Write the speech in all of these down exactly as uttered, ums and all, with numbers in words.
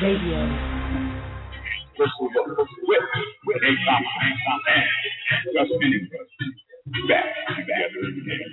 Radio. With, with a top, top, and just minute, back together again.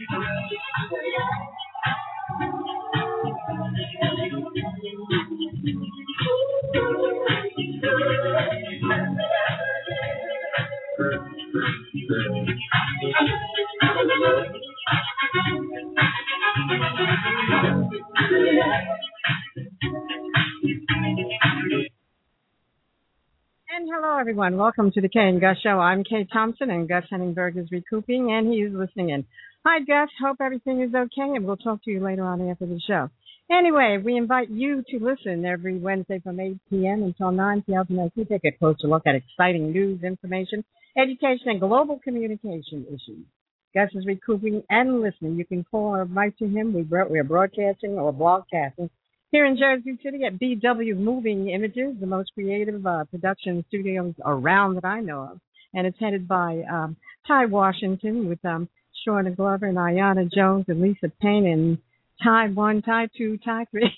And hello, everyone. Welcome to the Kay and Gus Show. I'm Kay Thompson, and Gus Henningberg is recouping, and he is listening in. Hi, Gus. Hope everything is okay, and we'll talk to you later on after the show. Anyway, we invite you to listen every Wednesday from eight p.m. until nine p.m. as we take a closer look at exciting news, information, education, and global communication issues. Gus is recouping and listening. You can call or write to him. We bro- we are broadcasting or broadcasting here in Jersey City at B W Moving Images, the most creative uh, production studios around that I know of. And it's headed by um, Ty Washington with um, Shauna Glover and Ayanna Jones and Lisa Payne and Ty one, Ty two, Ty three.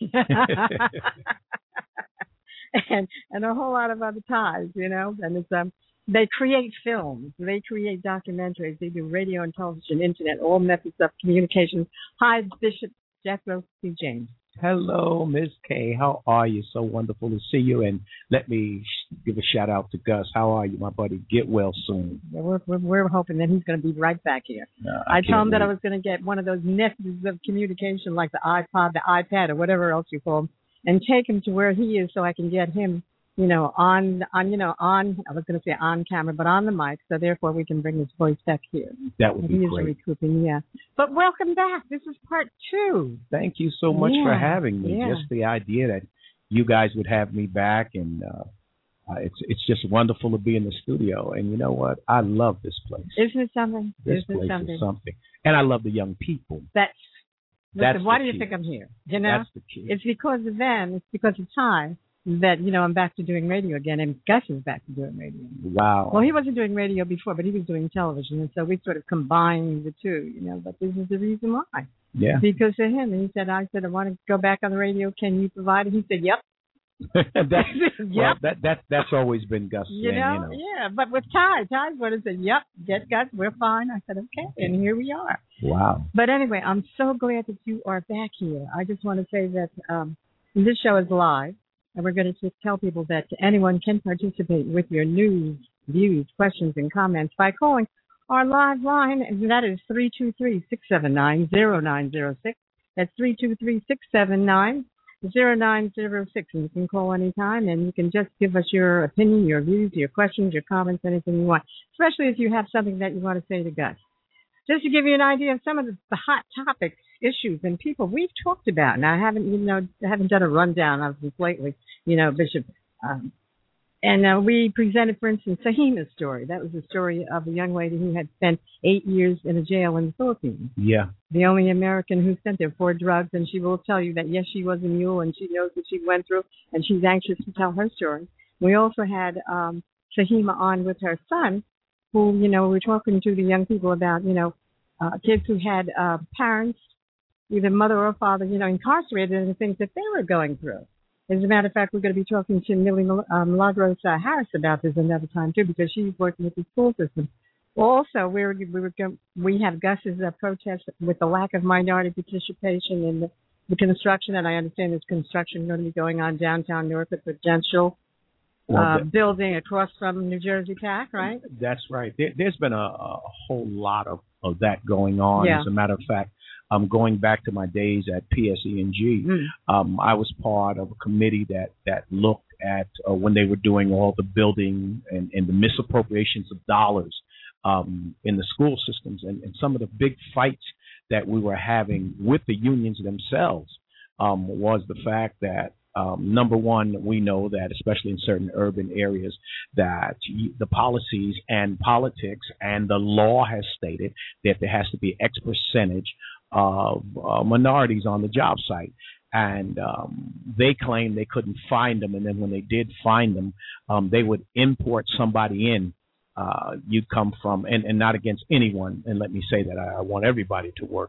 and and a whole lot of other ties, you know. And it's um they create films, they create documentaries, they do radio and television, internet, all methods of communication. Hi, Bishop Jethro C. James. Hello, Miz K. How are you? So wonderful to see you. And let me give a shout out to Gus. How are you, my buddy? Get well soon. Yeah, we're, we're we're hoping that he's going to be right back here. Uh, I, I told him wait. that I was going to get one of those methods of communication, like the iPod, the iPad, or whatever else you call them, and take him to where he is, so I can get him, you know, on on you know on. I was going to say on camera, but on the mic, so therefore we can bring his voice back here. That would be he great. He is recouping, yeah. But welcome back. This is part two. Thank you so much yeah. for having me. Yeah. Just the idea that you guys would have me back, and uh, uh, it's it's just wonderful to be in the studio. And you know what? I love this place. Isn't it something? This Isn't place it something? is something. And I love the young people. That's That's listen, why the do you key. think I'm here? You know, That's the key. it's because of them. It's because of time that, you know, I'm back to doing radio again, and Gus is back to doing radio. Wow. Well, he wasn't doing radio before, but he was doing television, and so we sort of combined the two, you know. But this is the reason why. Yeah. Because of him. And he said, I said, I want to go back on the radio. Can you provide it? He said, yep. that's, yep. Well, that, that, that's always been Gus. You saying, know, you know, yeah. But with Ty, Ty's what he said, yep, get Gus, we're fine. I said, okay, and here we are. Wow. But anyway, I'm so glad that you are back here. I just want to say that um, this show is live, and we're going to just tell people that anyone can participate with your news, views, questions, and comments by calling our live line, and that is three two three, six seven nine, zero nine zero six. That's three two three, six seven nine, zero nine zero six. And you can call anytime, and you can just give us your opinion, your views, your questions, your comments, anything you want, especially if you have something that you want to say to Gus. Just to give you an idea of some of the, the hot topics, issues, and people we've talked about. And I haven't, you know, I haven't done a rundown of this lately, you know, Bishop. Um, and uh, we presented, for instance, Sahima's story. That was the story of a young lady who had spent eight years in a jail in the Philippines. Yeah. The only American who sent there for drugs. And she will tell you that, yes, she was a mule, and she knows what she went through, and she's anxious to tell her story. We also had um, Sahima on with her son, who, you know, we're talking to the young people about, you know, uh, kids who had uh, parents, either mother or father, you know, incarcerated, and the things that they were going through. As a matter of fact, we're going to be talking to Millie uh, Milagros uh, Harris about this another time, too, because she's working with the school system. Also, we're, we were going, we have Gus's uh, protest with the lack of minority participation in the, the construction, and I understand there's construction going to be going on downtown Norfolk, residential Uh, building across from New Jersey Tech, right? That's right. There, there's been a, a whole lot of, of that going on. Yeah. As a matter of fact, um, going back to my days at P S E and G, Mm. um, I was part of a committee that, that looked at uh, when they were doing all the building and, and the misappropriations of dollars um, in the school systems, and, and some of the big fights that we were having with the unions themselves um, was the fact that Um, number one, we know that, especially in certain urban areas, that the policies and politics and the law has stated that there has to be X percentage of uh, minorities on the job site. And um, they claimed they couldn't find them. And then when they did find them, um, they would import somebody in. Uh, you'd come from, and, and not against anyone, and let me say that I, I want everybody to work.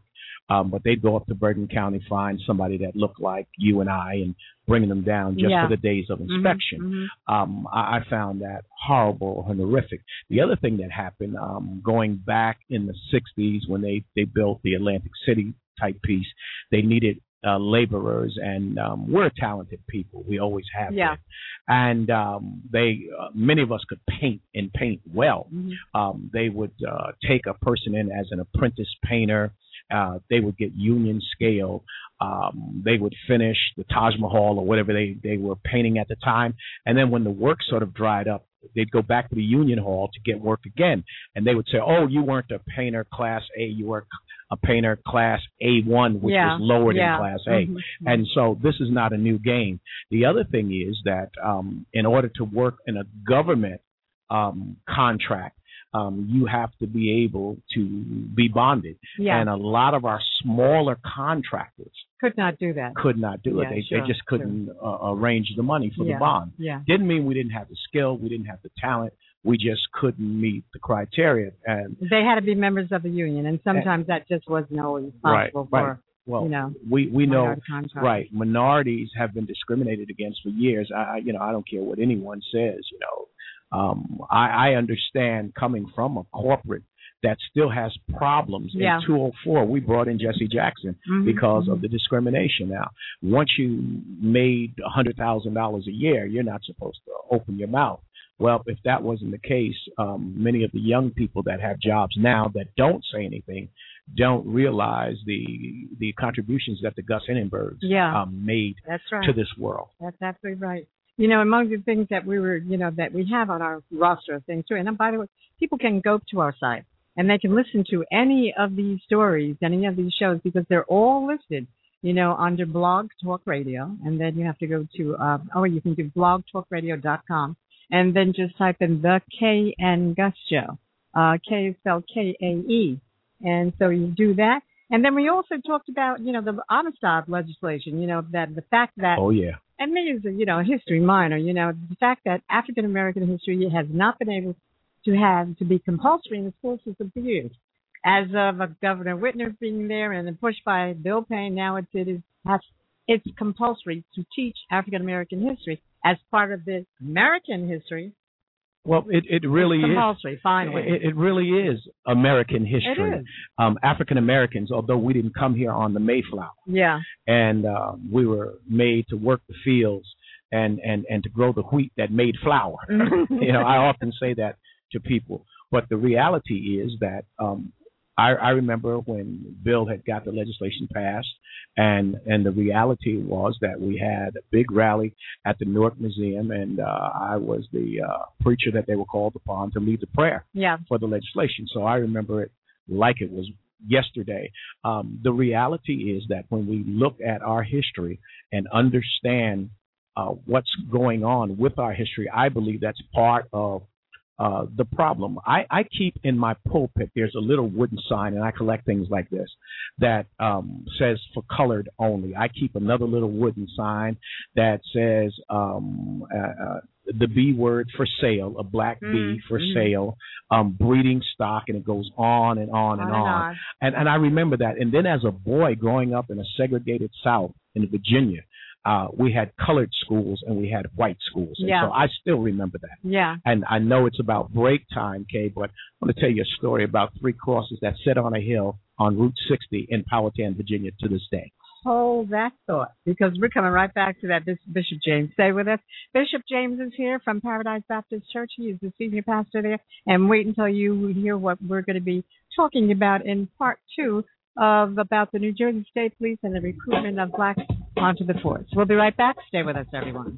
Um, but they'd go up to Bergen County, find somebody that looked like you and I, and bringing them down just yeah. for the days of inspection. Mm-hmm. Um, I, I found that horrible and horrific. The other thing that happened, um, going back in the sixties when they, they built the Atlantic City type piece, they needed uh, laborers, and um, we're talented people. We always have yeah. been. And um, they, uh, many of us could paint and paint well. Mm-hmm. Um, they would uh, take a person in as an apprentice painter. Uh, they would get union scale. Um, they would finish the Taj Mahal or whatever they, they were painting at the time. And then when the work sort of dried up, they'd go back to the union hall to get work again. And they would say, oh, you weren't a painter class A, you were a painter class A one, which yeah. was lower yeah. than class A. Mm-hmm. And so this is not a new game. The other thing is that um, in order to work in a government um, contract, Um, you have to be able to be bonded. Yeah. And a lot of our smaller contractors could not do that. Could not do yeah, it. They, sure, they just couldn't sure. uh, arrange the money for yeah. the bond. Yeah. Didn't mean we didn't have the skill. We didn't have the talent. We just couldn't meet the criteria. And they had to be members of the union, and sometimes and, that just wasn't always possible right, for, right. Well, you know, we, we know, right, minorities have been discriminated against for years. I, you know, I don't care what anyone says, you know. Um, I, I understand coming from a corporate that still has problems. Yeah. In two oh four, we brought in Jesse Jackson mm-hmm. because mm-hmm. of the discrimination. Now, once you made one hundred thousand dollars a year, you're not supposed to open your mouth. Well, if that wasn't the case, um, many of the young people that have jobs now that don't say anything don't realize the the contributions that the Gus Hindenburgs yeah. um, made That's right. to this world. That's absolutely right. You know, among the things that we were, you know, that we have on our roster of things too. And by the way, people can go to our site and they can listen to any of these stories, any of these shows, because they're all listed, you know, under Blog Talk Radio. And then you have to go to, uh, or you can do blog talk radio dot com and then just type in the K N Gus Show. Uh, K is spelled K A E. And so you do that. And then we also talked about, you know, the Amistad legislation, you know, that the fact that. Oh, yeah. And me as a, you know, a history minor, you know, the fact that African American history has not been able to have to be compulsory in the school system for years. As of uh, Governor Whitner being there and then pushed by Bill Payne, now it's, it is, has, it's compulsory to teach African American history as part of the American history. Well, it, it really it's compulsory, is. Finally. It, it really is American history. It is. Um, African Americans, although we didn't come here on the Mayflower. Yeah. And uh, we were made to work the fields and, and, and to grow the wheat that made flour. You know, I often say that to people. But the reality is that um, I, I remember when Bill had got the legislation passed, and and the reality was that we had a big rally at the Newark Museum, and uh, I was the uh, preacher that they were called upon to lead the prayer yeah. for the legislation. So I remember it like it was yesterday. Um, the reality is that when we look at our history and understand uh, what's going on with our history, I believe that's part of Uh, the problem. I, I keep in my pulpit, there's a little wooden sign, and I collect things like this, that um, says for colored only. I keep another little wooden sign that says um, uh, uh, the B word for sale, a black mm-hmm. bee for mm-hmm. sale, um, breeding stock, and it goes on and on, on and on. on. And, and I remember that. And then as a boy growing up in a segregated South in Virginia, Uh, we had colored schools and we had white schools. And yeah. so I still remember that. Yeah. And I know it's about break time, Kay, but I want to tell you a story about three crosses that sit on a hill on Route sixty in Powhatan, Virginia to this day. Hold that thought, because we're coming right back to that. Bishop James, stay with us. Bishop James is here from Paradise Baptist Church. He is the senior pastor there. And wait until you hear what we're going to be talking about in part two of about the New Jersey State Police and the recruitment of blacks onto the force. We'll be right back. Stay with us, everyone.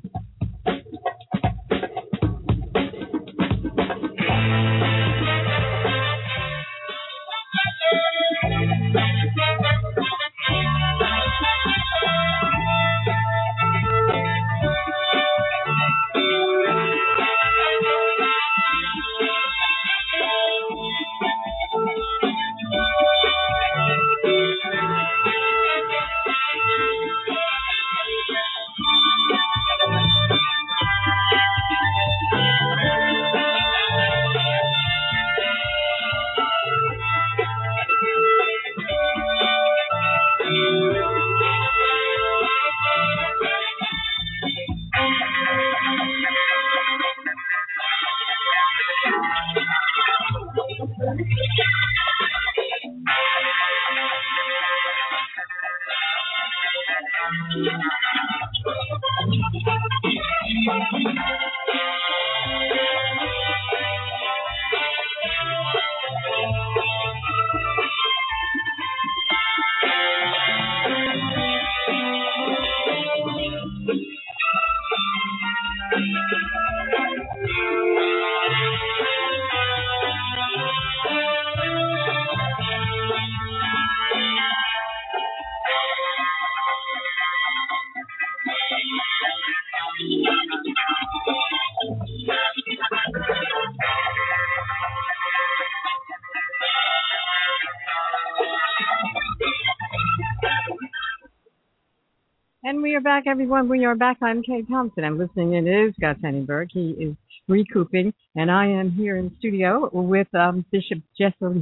And we are back, everyone. We are back. I'm Kay Thompson. I'm listening in. It is Gus Henningsberg. He is recouping, and I am here in studio with um, Bishop Jethro,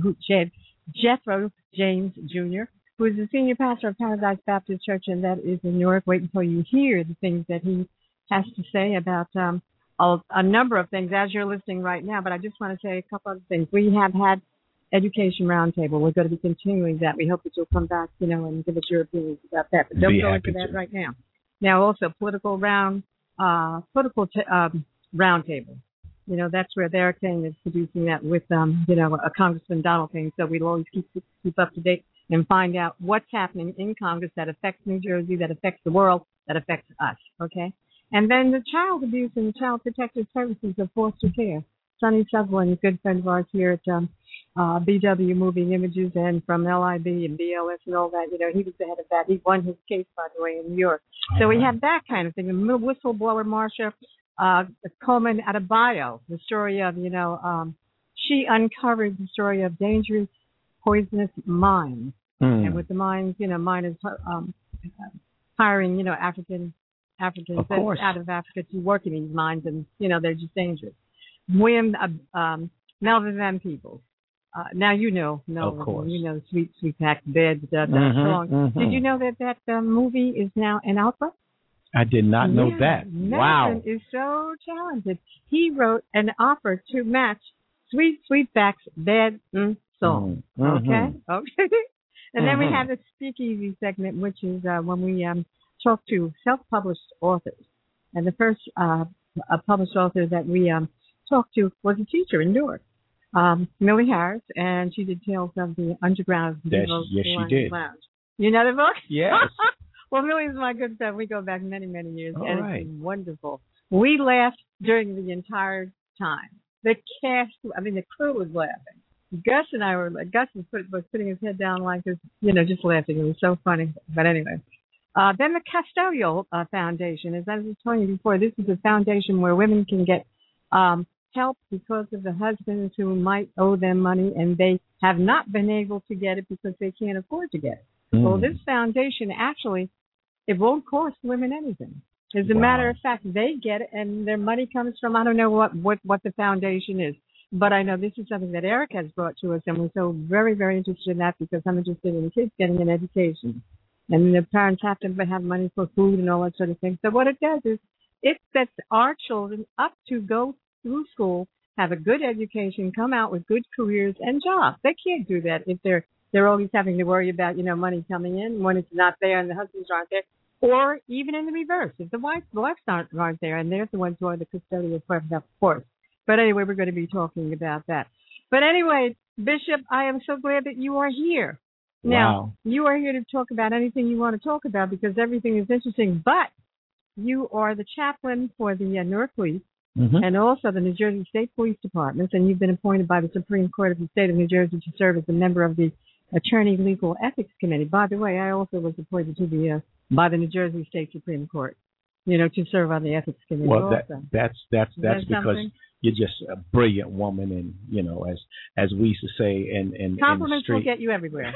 Jethro James Junior, who is the senior pastor of Paradise Baptist Church, and that is in Newark. Wait until you hear the things that he has to say about um, a, a number of things as you're listening right now. But I just want to say a couple of things. We have had Education Roundtable. We're going to be continuing that. We hope that you'll come back, you know, and give us your opinions about that. But don't go into that right now. Now, also political round, uh, political t- um, roundtable. You know, that's where Derek King is producing that with, um, you know, a Congressman Donald King. So we'll always keep keep up to date and find out what's happening in Congress that affects New Jersey, that affects the world, that affects us. Okay. And then the child abuse and child protective services of foster care. Sonny Sutherland, a good friend of ours here at um, uh, B W Moving Images and from L I B and B L S and all that. You know, he was the head of that. He won his case, by the way, in New York. So we have that kind of thing. The whistleblower, Marsha uh, Coleman Adebayo, the story of, you know, um, she uncovered the story of dangerous, poisonous mines. Mm. And with the mines, you know, miners um, hiring, you know, African Africans out of Africa to work in these mines, and, you know, they're just dangerous. William, uh, um, Melvin Van Peebles. Uh, now you know, Melvin, of course. You know, Sweet, Sweet Packed Bed, that mm-hmm, song. Mm-hmm. Did you know that that uh, movie is now an opera? I did not know yeah, that. Melvin wow. is so talented. He wrote an opera to match Sweet, Sweet Packed Bed mm, song. Mm-hmm. Okay? Okay. And then mm-hmm. we have the Speakeasy segment, which is uh, when we um, talk to self-published authors. And the first uh, a published author that we um, talked to was a teacher in Newark, um, Millie Harris, and she did Tales of the Underground yes, yes, she did. Lounge. You know the book? Yes. Well, Millie's my good friend. We go back many, many years, All and right. it's been wonderful. We laughed during the entire time. The cast, I mean, the crew was laughing. Gus and I were, Gus was, put, was putting his head down like this, you know, just laughing. It was so funny. But anyway. Uh, then the Custodial uh, Foundation, as I was telling you before, this is a foundation where women can get um, help because of the husbands who might owe them money and they have not been able to get it because they can't afford to get it. Mm. Well, this foundation actually, it won't cost women anything. As a wow. matter of fact, they get it and their money comes from, I don't know what, what, what the foundation is, but I know this is something that Eric has brought to us, and we're so very, very interested in that because I'm interested in the kids getting an education. And the parents have to have money for food and all that sort of thing. So what it does is it sets our children up to go through school, have a good education, come out with good careers and jobs. They can't do that if they're they're always having to worry about, you know, money coming in when it's not there and the husbands aren't there. Or even in the reverse, if the wives, the wives aren't, aren't there and they're the ones who are the custodial parents, of course. But anyway, we're going to be talking about that. But anyway, Bishop, I am so glad that you are here. Now, wow. you are here to talk about anything you want to talk about because everything is interesting, but you are the chaplain for the uh, Newark Police mm-hmm. and also the New Jersey State Police Department, and you've been appointed by the Supreme Court of the State of New Jersey to serve as a member of the Attorney Legal Ethics Committee. By the way, I also was appointed to the uh, by the New Jersey State Supreme Court, you know, to serve on the Ethics Committee. Well, that, that's that's that's that because something? You're just a brilliant woman, and you know, as as we used to say, in in compliments in the will get you everywhere.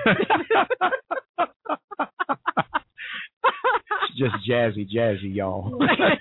Just jazzy, jazzy, y'all.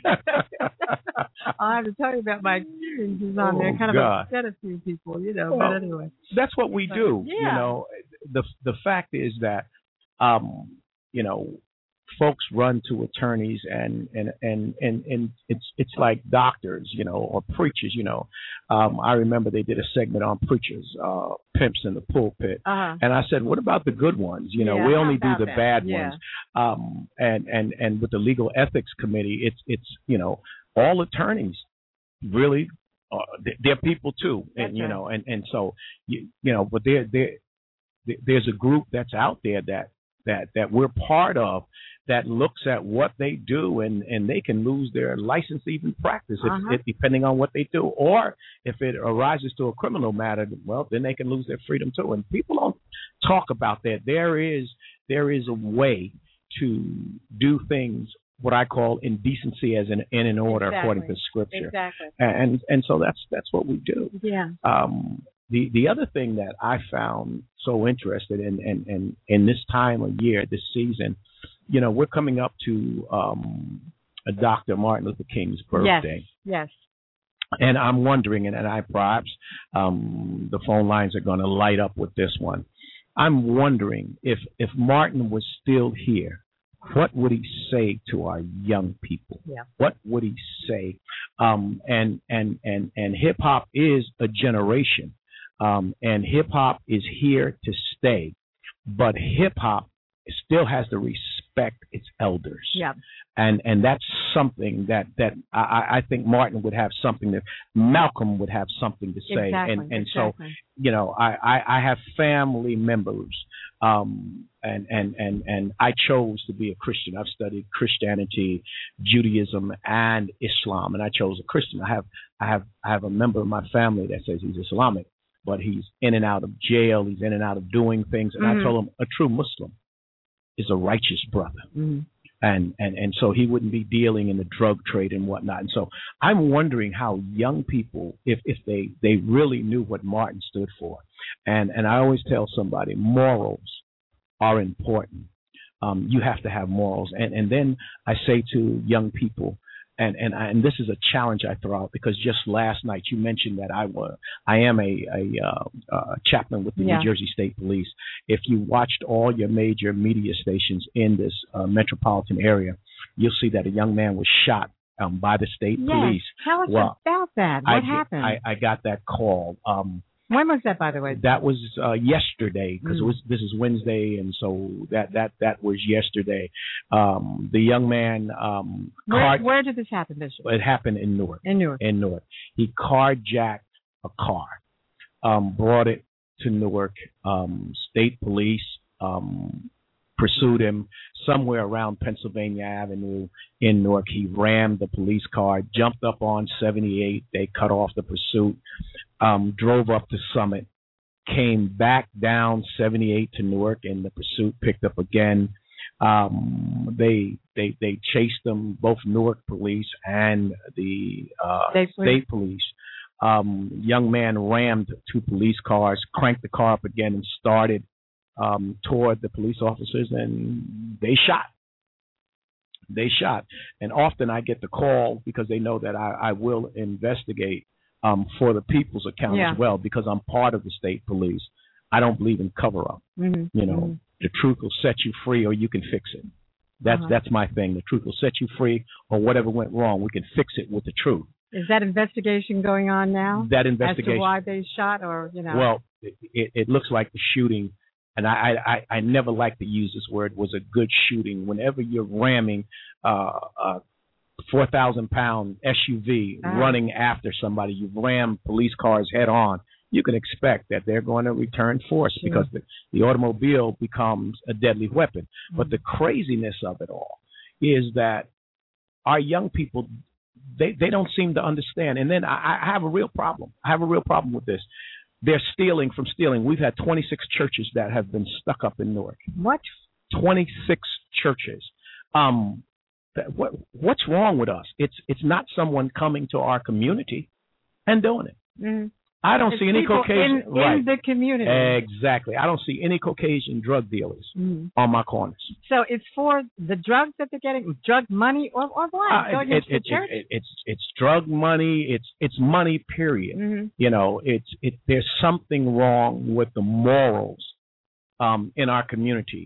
I have to tell you about my experiences on oh, there. Kind God. of upset a few people, you know. Well, but anyway, that's what we do. Yeah. You know, the the fact is that, um, you know, folks run to attorneys and and and and, and it's it's like doctors, you know, or preachers, you know. Um, I remember they did a segment on preachers, uh, pimps in the pulpit, uh-huh. and I said, what about the good ones? You know, yeah, we only do the that? bad yeah. ones. Um, and and and with the legal ethics committee, it's it's you know, all attorneys really uh, they're people too, and That's you right. know, and and so you you know, but there there there's a group that's out there that that that we're part of that looks at what they do, and and they can lose their license to even practice if, uh-huh. if, depending on what they do, or if it arises to a criminal matter, well, then they can lose their freedom too. And people don't talk about that. There is there is a way to do things what I call in decency as in in an order exactly. according to Scripture. Exactly. And and so that's that's what we do. Yeah. Um, the the other thing that I found so interested in, and in, in, in this time of year, this season, you know, we're coming up to um, Doctor Martin Luther King's birthday. Yes. Yes. And I'm wondering, and, and I perhaps um, the phone lines are going to light up with this one. I'm wondering if if Martin was still here, what would he say to our young people? Yeah. What would he say? Um, and and and and hip hop is a generation, um, and hip hop is here to stay. But hip hop still has to respect its elders. Yeah. And and that's something that that I, I think Martin would have something that Malcolm would have something to say. Exactly. And and exactly. so, you know, I, I, I have family members, um, and, and, and, and I chose to be a Christian. I've studied Christianity, Judaism, and Islam, and I chose a Christian. I have I have I have a member of my family that says he's Islamic, but he's in and out of jail. He's in and out of doing things. And mm-hmm. I told him a true Muslim is a righteous brother. Mm-hmm. And, and and so he wouldn't be dealing in the drug trade and whatnot. And so I'm wondering how young people, if, if they, they really knew what Martin stood for. And and I always tell somebody, morals are important. Um, you have to have morals. And, and then I say to young people, and and, I, and this is a challenge I throw out, because just last night you mentioned that I was I am a, a uh, uh, chaplain with the yeah. New Jersey State Police. If you watched all your major media stations in this uh, metropolitan area, you'll see that a young man was shot um, by the state yes. police. Tell us well, about that. What I, happened? I, I got that call. Um, When was that, by the way? That was uh, yesterday, because mm. it was this is Wednesday, and so that that that was yesterday. Um, the young man. Um, where, car- where did this happen, Bishop? It happened in Newark. In Newark. In Newark. He carjacked a car, um, brought it to Newark. Um, state police um, pursued him somewhere around Pennsylvania Avenue in Newark. He rammed the police car, jumped up on seventy-eight. They cut off the pursuit. Um, drove up to Summit, came back down seventy-eight to Newark, and the pursuit picked up again. Um, they they they chased them, both Newark police and the uh, state police. State police. Um, young man rammed two police cars, cranked the car up again, and started um, toward the police officers, and they shot. They shot. And often I get the call, because they know that I, I will investigate Um, for the people's account yeah. as well, because I'm part of the state police. I don't believe in cover-up. Mm-hmm. You know, mm-hmm. the truth will set you free, or you can fix it. That's uh-huh. that's my thing. The truth will set you free, or whatever went wrong, we can fix it with the truth. Is that investigation going on now? That investigation. As to why they shot, or you know? Well, it, it looks like the shooting, and I, I, I never like to use this word, was a good shooting. Whenever you're ramming uh, uh four thousand pound S U V uh-huh. running after somebody, you ram police cars head on, you can expect that they're going to return force, sure. because the, the automobile becomes a deadly weapon. Mm-hmm. But the craziness of it all is that our young people, they, they don't seem to understand. And then I, I have a real problem. I have a real problem with this. They're stealing from stealing. We've had twenty-six churches that have been stuck up in Newark. What? twenty-six churches. Um, What what's wrong with us? It's it's not someone coming to our community and doing it. Mm. I don't it's see any Caucasian in, right. in the community. Exactly. I don't see any Caucasian drug dealers mm. on my corners. So it's for the drugs that they're getting, drug money, or, or what? Uh, it, it, it, it, it, it's it's drug money. It's it's money. Period. Mm-hmm. You know, it's it. There's something wrong with the morals um, in our community.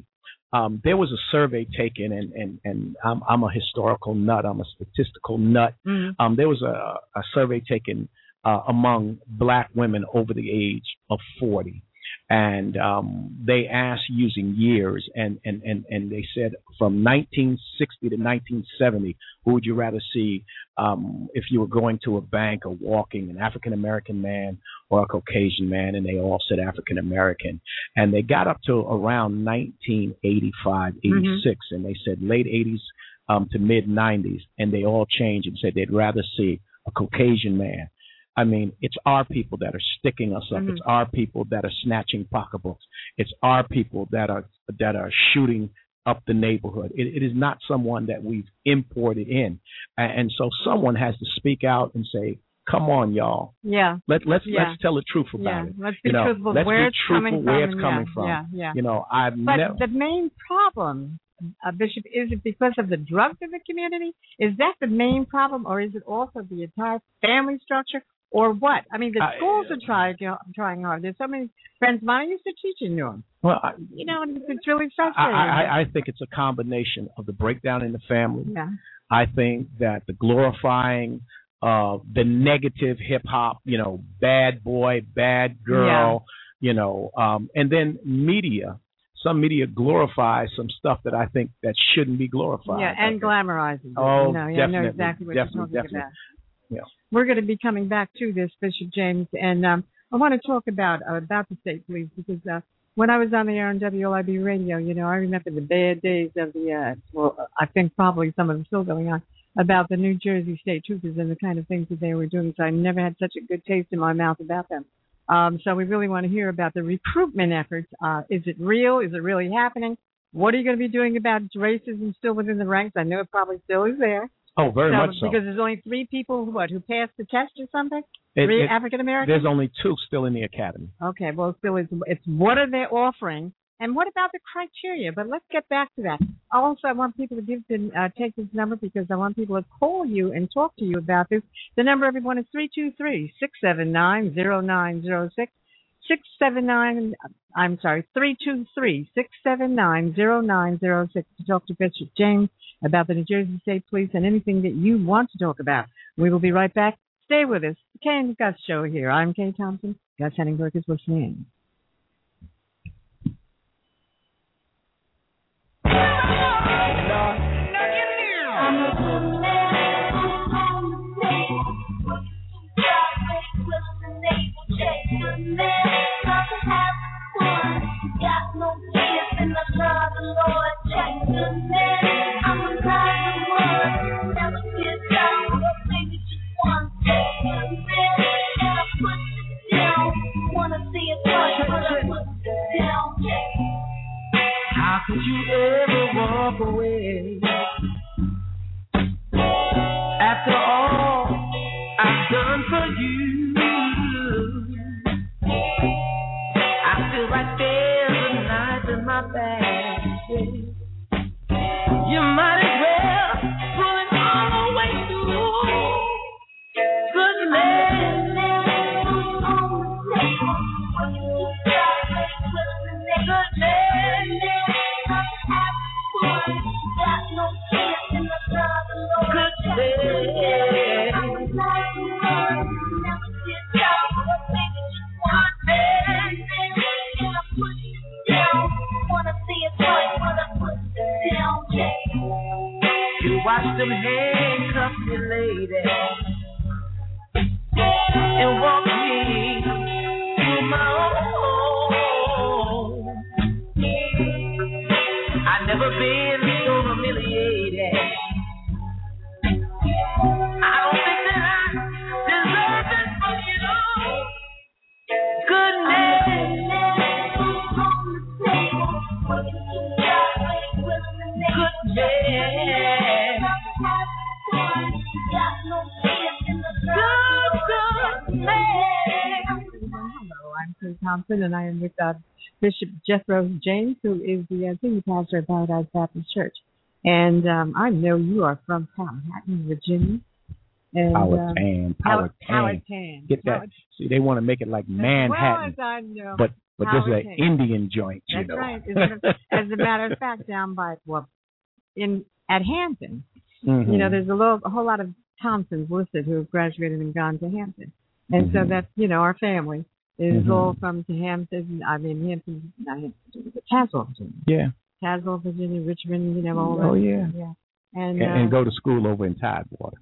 um, there was a survey taken, and and and I'm, I'm a historical nut. I'm a statistical nut. Mm-hmm. Um, there was a, a survey taken uh, among black women over the age of forty. And um, they asked using years, and, and, and, and they said from nineteen sixty to nineteen seventy, who would you rather see um, if you were going to a bank or walking, an African-American man or a Caucasian man? And they all said African-American. And they got up to around nineteen eighty-five, eighty-six, mm-hmm. and they said late eighties um, to mid-nineties, and they all changed and said they'd rather see a Caucasian man. I mean, it's our people that are sticking us up. Mm-hmm. It's our people that are snatching pocketbooks. It's our people that are that are shooting up the neighborhood. It, it is not someone that we've imported in, and, and so someone has to speak out and say, "Come on, y'all. Yeah. Let let's yeah. let's tell the truth about yeah. it. Let's be you know, truthful. Let's where be it's truthful coming where from. it's coming yeah. from. Yeah. Yeah. You know, I've but never. the main problem, uh, Bishop, is it because of the drugs in the community? Is that the main problem, or is it also the entire family structure? Or what? I mean, the schools I, are trying trying hard. There's so many friends of mine used to teach in New Well, I, you know, it's really frustrating. I, I, I think it's a combination of the breakdown in the family. Yeah. I think that the glorifying of uh, the negative hip hop, you know, bad boy, bad girl, yeah. you know, um, and then media. Some media glorifies some stuff that I think that shouldn't be glorified. Yeah, and glamorizes it. Oh, you know, definitely, I know exactly what definitely, you're talking definitely. about. Yeah. We're going to be coming back to this, Bishop James, and um, I want to talk about uh, about the state police because uh, when I was on the air on W L I B radio, you know, I remember the bad days of the, uh, well, I think probably some of them still going on, about the New Jersey State Troopers and the kind of things that they were doing. So I never had such a good taste in my mouth about them. Um, so we really want to hear about the recruitment efforts. Uh, is it real? Is it really happening? What are you going to be doing about racism still within the ranks? I know it probably still is there. Oh, very so, much so. Because there's only three people who, what, who passed the test or something? It, three it, African Americans? There's only two still in the academy. Okay, well, still it's, it's what are they offering, and what about the criteria? But let's get back to that. Also, I want people to give to, uh, take this number because I want people to call you and talk to you about this. The number, everyone, is three two three, six seven nine, zero nine zero six. six seven nine, I'm sorry, three two three, six seven nine, zero nine zero six to talk to Bishop James about the New Jersey State Police and anything that you want to talk about. We will be right back. Stay with us. The Kay and Gus Show here. I'm Kay Thompson. Gus Henningberg is listening. How could you ever walk away after all I've done for you? I feel like there's a knife in my back. You might as well pull it all the way through. Good man. Good man. You watch them handcuff you, lady, and walk me through my own. I never been so humiliated. I don't think that I deserve it from you. Good man. Good man. Good, good man. Hello, I'm Kay Thompson, and I am with uh, Bishop Jethro James, who is the uh, senior pastor of Paradise Baptist Church. And um, I know you are from Manhattan, Virginia. And, Powhatan, uh, Powhatan. Powhatan. Get that? Powhatan. See, they want to make it like Manhattan, Well, I know. but but this is Powhatan. an Indian joint, you That's know. right. As a, as a matter of fact, down by well, in at Hampton, Mm-hmm. you know, there's a, little, a whole lot of Thompsons listed who have graduated and gone to Hampton, and Mm-hmm. so that's you know our family is Mm-hmm. all from Hampton. I mean Hampton, not Hampton, but Tazewell, Virginia. Yeah. Tazewell, Virginia, Richmond, you know, all Oh that. yeah. Yeah. And, And, uh, and go to school over in Tidewater.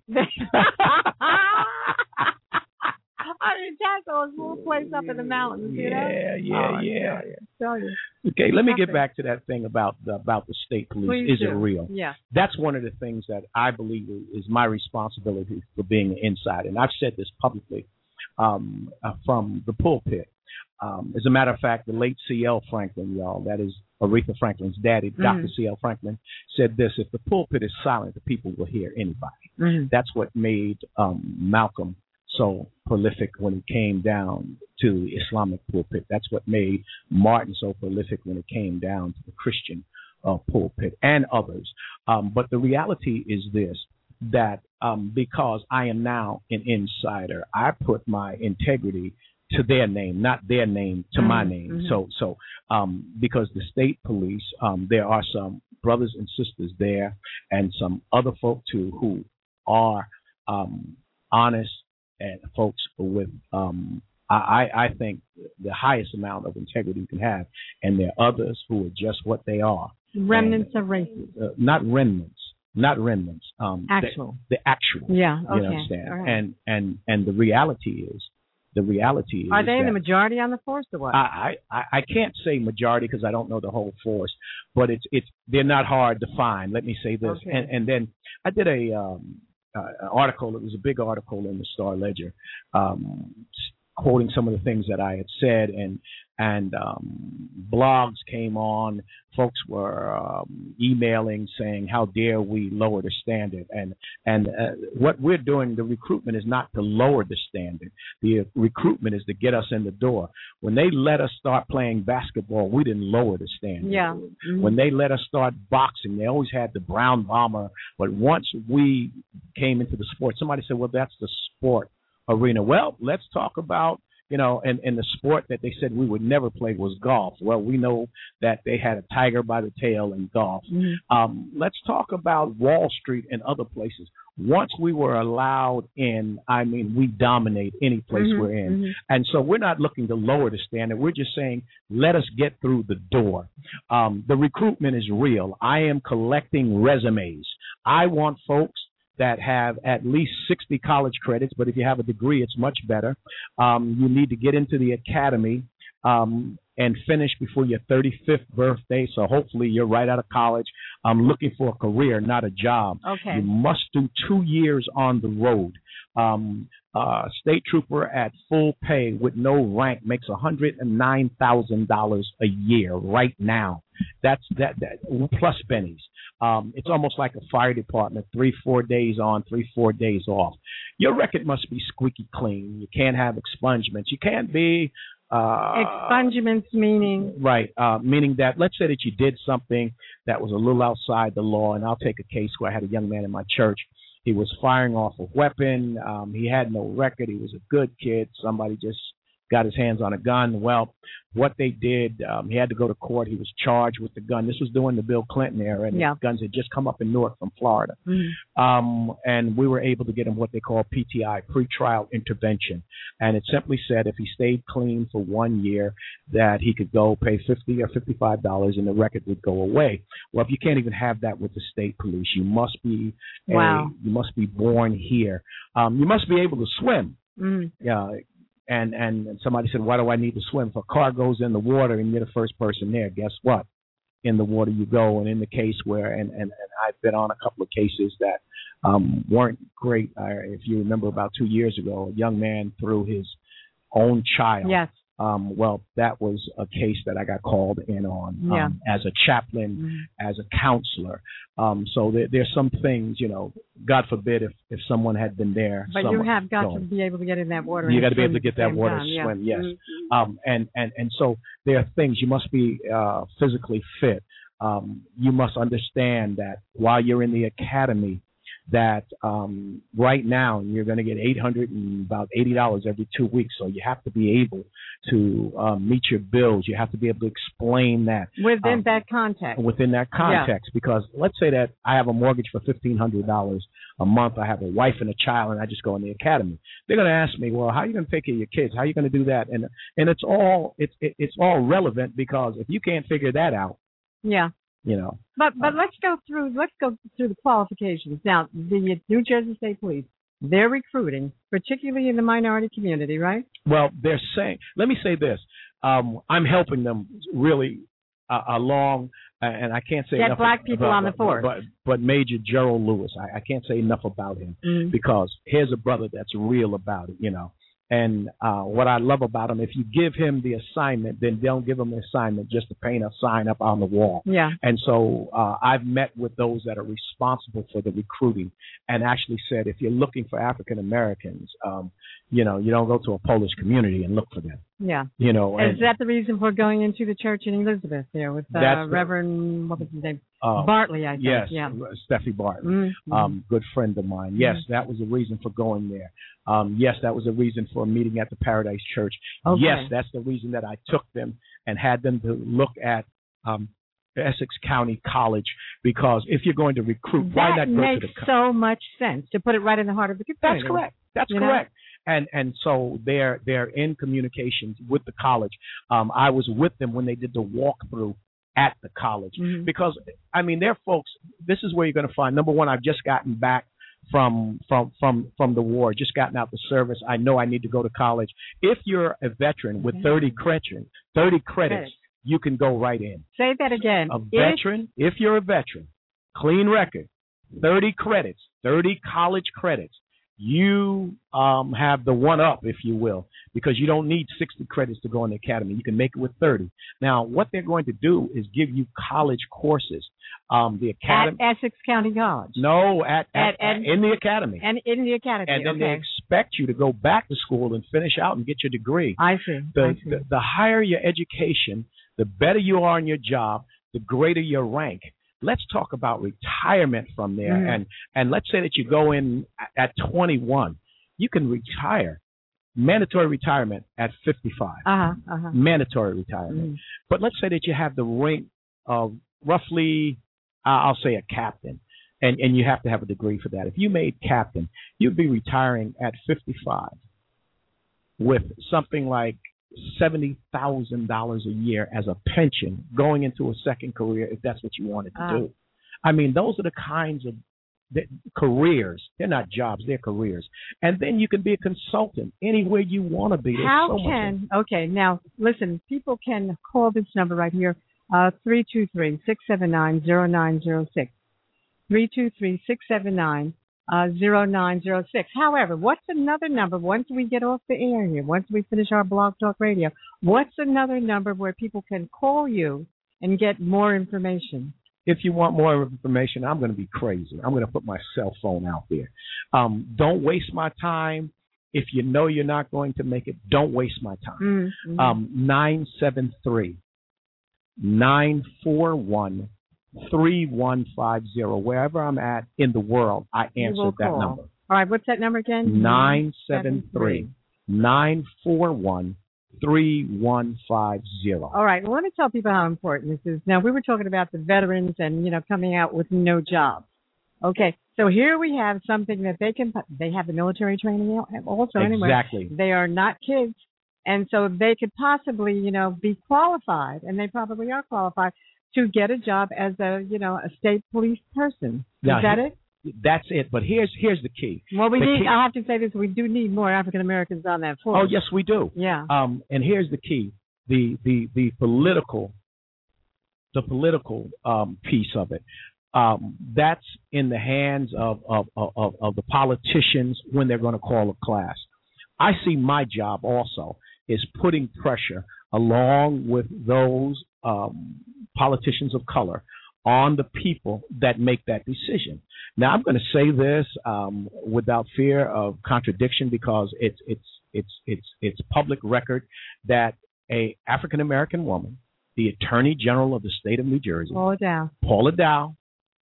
I mean, Tazewell is a little place up in the mountains, you know. Yeah, yeah, Oh, yeah. Tell you. Okay, let me get Nothing. back to that thing about the, about the state police. Please Is do. it real? Yeah. That's one of the things that I believe is my responsibility for being an insider. And I've said this publicly um, uh, from the pulpit. Um, as a matter of fact, the late C L Franklin, y'all, that is Aretha Franklin's daddy, Mm-hmm. Doctor C L Franklin, said this: if the pulpit is silent, the people will hear anybody. Mm-hmm. That's what made um, Malcolm so prolific when it came down to the Islamic pulpit. That's what made Martin so prolific when it came down to the Christian uh, pulpit and others. Um, but the reality is this, that um, because I am now an insider, I put my integrity to their name, not their name to mm-hmm. my name. Mm-hmm. So, so um, because the state police, um, there are some brothers and sisters there and some other folk too who are um, honest and folks with, um, I, I think, the highest amount of integrity you can have. And there are others who are just what they are. Remnants and, of races. Uh, not remnants. Not remnants. Um, actual. The, the actual. Yeah, okay. You understand? Right. And, and, and the reality is, the reality is. Are they in the majority on the force or what? I, I, I can't say majority because I don't know the whole force, but it's it's they're not hard to find. Let me say this. Okay. And, and then I did a um, uh, an article. It was a big article in the Star Ledger, um, quoting some of the things that I had said, and and um, blogs came on. Folks were um, emailing saying, "How dare we lower the standard?" And and uh, what we're doing, the recruitment is not to lower the standard. The recruitment is to get us in the door. When they let us start playing basketball, we didn't lower the standard. Yeah. Mm-hmm. When they let us start boxing, they always had the brown bomber. But once we came into the sport, somebody said, "Well, that's the sport arena." Well, let's talk about, you know, and, and the sport that they said we would never play was golf. Well, we know that they had a tiger by the tail in golf. Mm-hmm. Um, let's talk about Wall Street and other places. Once we were allowed in, I mean, we dominate any place mm-hmm. we're in. Mm-hmm. And so we're not looking to lower the standard. We're just saying, let us get through the door. Um, the recruitment is real. I am collecting resumes. I want folks that have at least sixty college credits, but if you have a degree, it's much better. Um, you need to get into the academy um, and finish before your thirty-fifth birthday, so hopefully you're right out of college. I'm looking for a career, not a job. Okay. You must do two years on the road. Um, uh, state trooper at full pay with no rank makes one hundred nine thousand dollars a year right now. That's that, that plus bennies. Um, it's almost like a fire department, three, four days on, three, four days off. Your record must be squeaky clean. You can't have expungements. You can't be... Uh, expungements meaning? Right, uh, meaning that let's say that you did something that was a little outside the law, and I'll take a case where I had a young man in my church. He was firing off a weapon. Um, he had no record. He was a good kid. Somebody just got his hands on a gun. Well, what they did, um, he had to go to court. He was charged with the gun. This was during the Bill Clinton era, and yeah. the guns had just come up in Newark from Florida. Mm-hmm. Um, and we were able to get him what they call P T I, pretrial intervention. And it simply said if he stayed clean for one year, that he could go pay fifty or fifty-five dollars and the record would go away. Well, if you can't even have that with the state police, you must be a, wow. you must be born here. Um, you must be able to swim. Mm-hmm. Yeah. And, and somebody said, why do I need to swim? If a car goes in the water and you're the first person there, guess what? In the water you go. And in the case where, and, and, and I've been on a couple of cases that um, weren't great. I, if you remember about two years ago, a young man threw his own child. Yes. Um, well, that was a case that I got called in on yeah. um, as a chaplain, mm-hmm. as a counselor. Um, so there, there's some things, you know, God forbid if, if someone had been there. But you have got going. to be able to get in that water. You got to be able to get that water time, swim, yeah. yes. Mm-hmm. Um, and, and, and so there are things. You must be uh, physically fit. Um, you must understand that while you're in the academy, that um, right now you're going to get eight hundred and about eighty dollars every two weeks. So you have to be able to um, meet your bills. You have to be able to explain that within um, that context. Within that context, yeah. Because let's say that I have a mortgage for fifteen hundred dollars a month. I have a wife and a child, and I just go in the academy. They're going to ask me, well, how are you going to take care of your kids? How are you going to do that? And and it's all it's it, it's all relevant, because if you can't figure that out, yeah. You know, but but uh, let's go through let's go through the qualifications now. The New Jersey State Police, they're recruiting, particularly in the minority community, right? Well, they're saying. Let me say this: um, I'm helping them really uh, along, uh, and I can't say get enough black people about, on the force. But, but Major Gerald Lewis, I, I can't say enough about him mm. because here's a brother that's real about it, you know. And uh, what I love about him, if you give him the assignment, then don't give him the assignment just to paint a sign up on the wall. Yeah. And so uh, I've met with those that are responsible for the recruiting and actually said, if you're looking for African Americans, um, you know, you don't go to a Polish community and look for them. Yeah. You know. And is that the reason for going into the church in Elizabeth there with uh, Reverend, what was his name? Uh, Bartley, I think. Yes, yeah. Steffi Bartley, mm-hmm. um, good friend of mine. Yes, mm-hmm. that was the reason for going there. Um, yes, that was the reason for a meeting at the Paradise Church. Okay. Yes, that's the reason that I took them and had them to look at um, Essex County College, because if you're going to recruit, that why not go makes to the so much sense to put it right in the heart of the community. That's correct. That's you correct. Know? And and so they're they're in communications with the college. Um, I was with them when they did the walkthrough at the college, mm-hmm. because I mean, they're folks. This is where you're going to find. Number one, I've just gotten back from from from from the war, just gotten out the service. I know I need to go to college. If you're a veteran with thirty credits, thirty credits, you can go right in. Say that again. A veteran, if, if you're a veteran, clean record, thirty credits, thirty college credits. You um, have the one up, if you will, because you don't need sixty credits to go in the academy. You can make it with thirty. Now, what they're going to do is give you college courses. Um, the academy at Essex County College. No, at, at, at, at in the academy. And in the academy. And then okay. they expect you to go back to school and finish out and get your degree. I see. The, I see. the the higher your education, the better you are in your job, the greater your rank. Let's talk about retirement from there. Mm-hmm. And, and let's say that you go in at twenty-one. You can retire, mandatory retirement at fifty-five. Uh-huh, uh-huh. Mandatory retirement. Mm-hmm. But let's say that you have the rank of roughly, uh, I'll say a captain, and, and you have to have a degree for that. If you made captain, you'd be retiring at fifty-five with something like seventy thousand dollars a year as a pension going into a second career, if that's what you wanted to uh, do. I mean, those are the kinds of the careers. They're not jobs, they're careers. And then you can be a consultant anywhere you want to be. There's how so can, much okay, now listen, people can call this number right here, uh, three two three, six seven nine, zero nine zero six. three two three, six seven nine, Uh, zero nine zero six. However, what's another number once we get off the air here, once we finish our Blog Talk Radio, what's another number where people can call you and get more information? If you want more information, I'm going to be crazy. I'm going to put my cell phone out there. Um, don't waste my time. If you know you're not going to make it, don't waste my time. Mm-hmm. Um, nine seven three, nine four one, three one five zero. Wherever I'm at in the world, I answer that call. number. All right, what's that number again? nine seven three, nine four one, three one five zero. All right, well, let me tell people how important this is. Now, we were talking about the veterans and, you know, coming out with no jobs. Okay, so here we have something that they can, they have the military training also anyway. Exactly. They are not kids. And so they could possibly, you know, be qualified, and they probably are qualified, to get a job as a, you know, a state police person. Is now, that it? That's it. But here's here's the key. Well, we the need. Key, I have to say this: we do need more African Americans on that force. Oh, yes, we do. Yeah. Um, and here's the key: the the the political, the political um, piece of it. Um, that's in the hands of of, of of the politicians when they're going to call a class. I see my job also is putting pressure along with those um, politicians of color on the people that make that decision. Now, I'm going to say this um, without fear of contradiction because it's it's it's it's it's public record that a African American woman, the Attorney General of the state of New Jersey, Paula Dow, Paula Dow,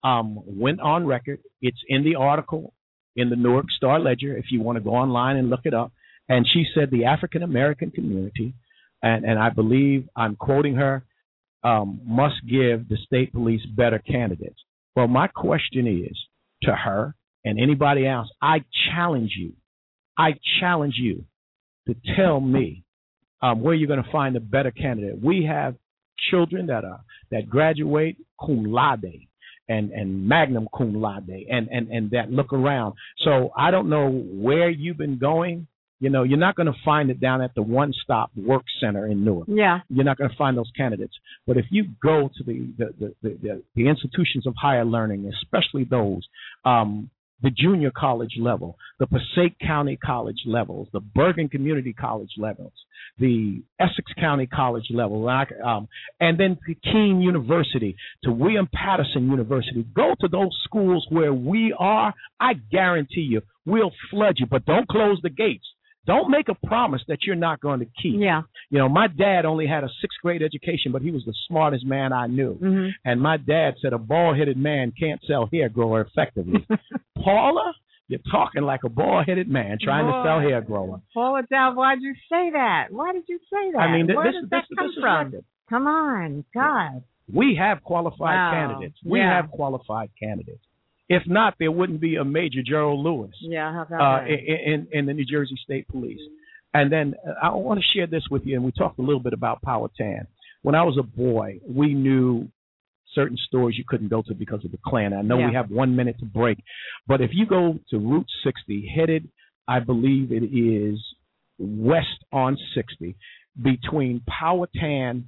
um, went on record. It's in the article in the Newark Star Ledger if you want to go online and look it up. And she said the African American community, and, and I believe I'm quoting her, um, must give the state police better candidates. Well, my question is to her and anybody else, I challenge you, I challenge you to tell me um, where you're going to find a better candidate. We have children that are that graduate cum laude and, and magna cum laude and, and, and that look around. So I don't know where you've been going. You know, you're not going to find it down at the one-stop work center in Newark. Yeah. You're not going to find those candidates. But if you go to the the, the, the, the, the institutions of higher learning, especially those, um, the junior college level, the Passaic County College levels, the Bergen Community College levels, the Essex County College level, um, and then to Keene University, to William Patterson University. Go to those schools where we are. I guarantee you, we'll flood you, but don't close the gates. Don't make a promise that you're not going to keep. Yeah. You know, my dad only had a sixth grade education, but he was the smartest man I knew. Mm-hmm. And my dad said a bald-headed man can't sell hair grower effectively. Paula, you're talking like a bald-headed man trying Boy. to sell hair grower. Paula Dow, why'd you say that? Why did you say that? I mean, th- Where this, does this, that this, come this is from? record. Come on, God. We have qualified Wow. candidates. We Yeah. have qualified candidates. If not, there wouldn't be a Major Gerald Lewis Yeah, how about uh, that? in, in, in the New Jersey State Police. And then uh, I want to share this with you, and we talked a little bit about Powhatan. When I was a boy, we knew certain stores you couldn't go to because of the Klan. I know Yeah. we have one minute to break, but if you go to Route sixty, headed, I believe it is west on sixty, between Powhatan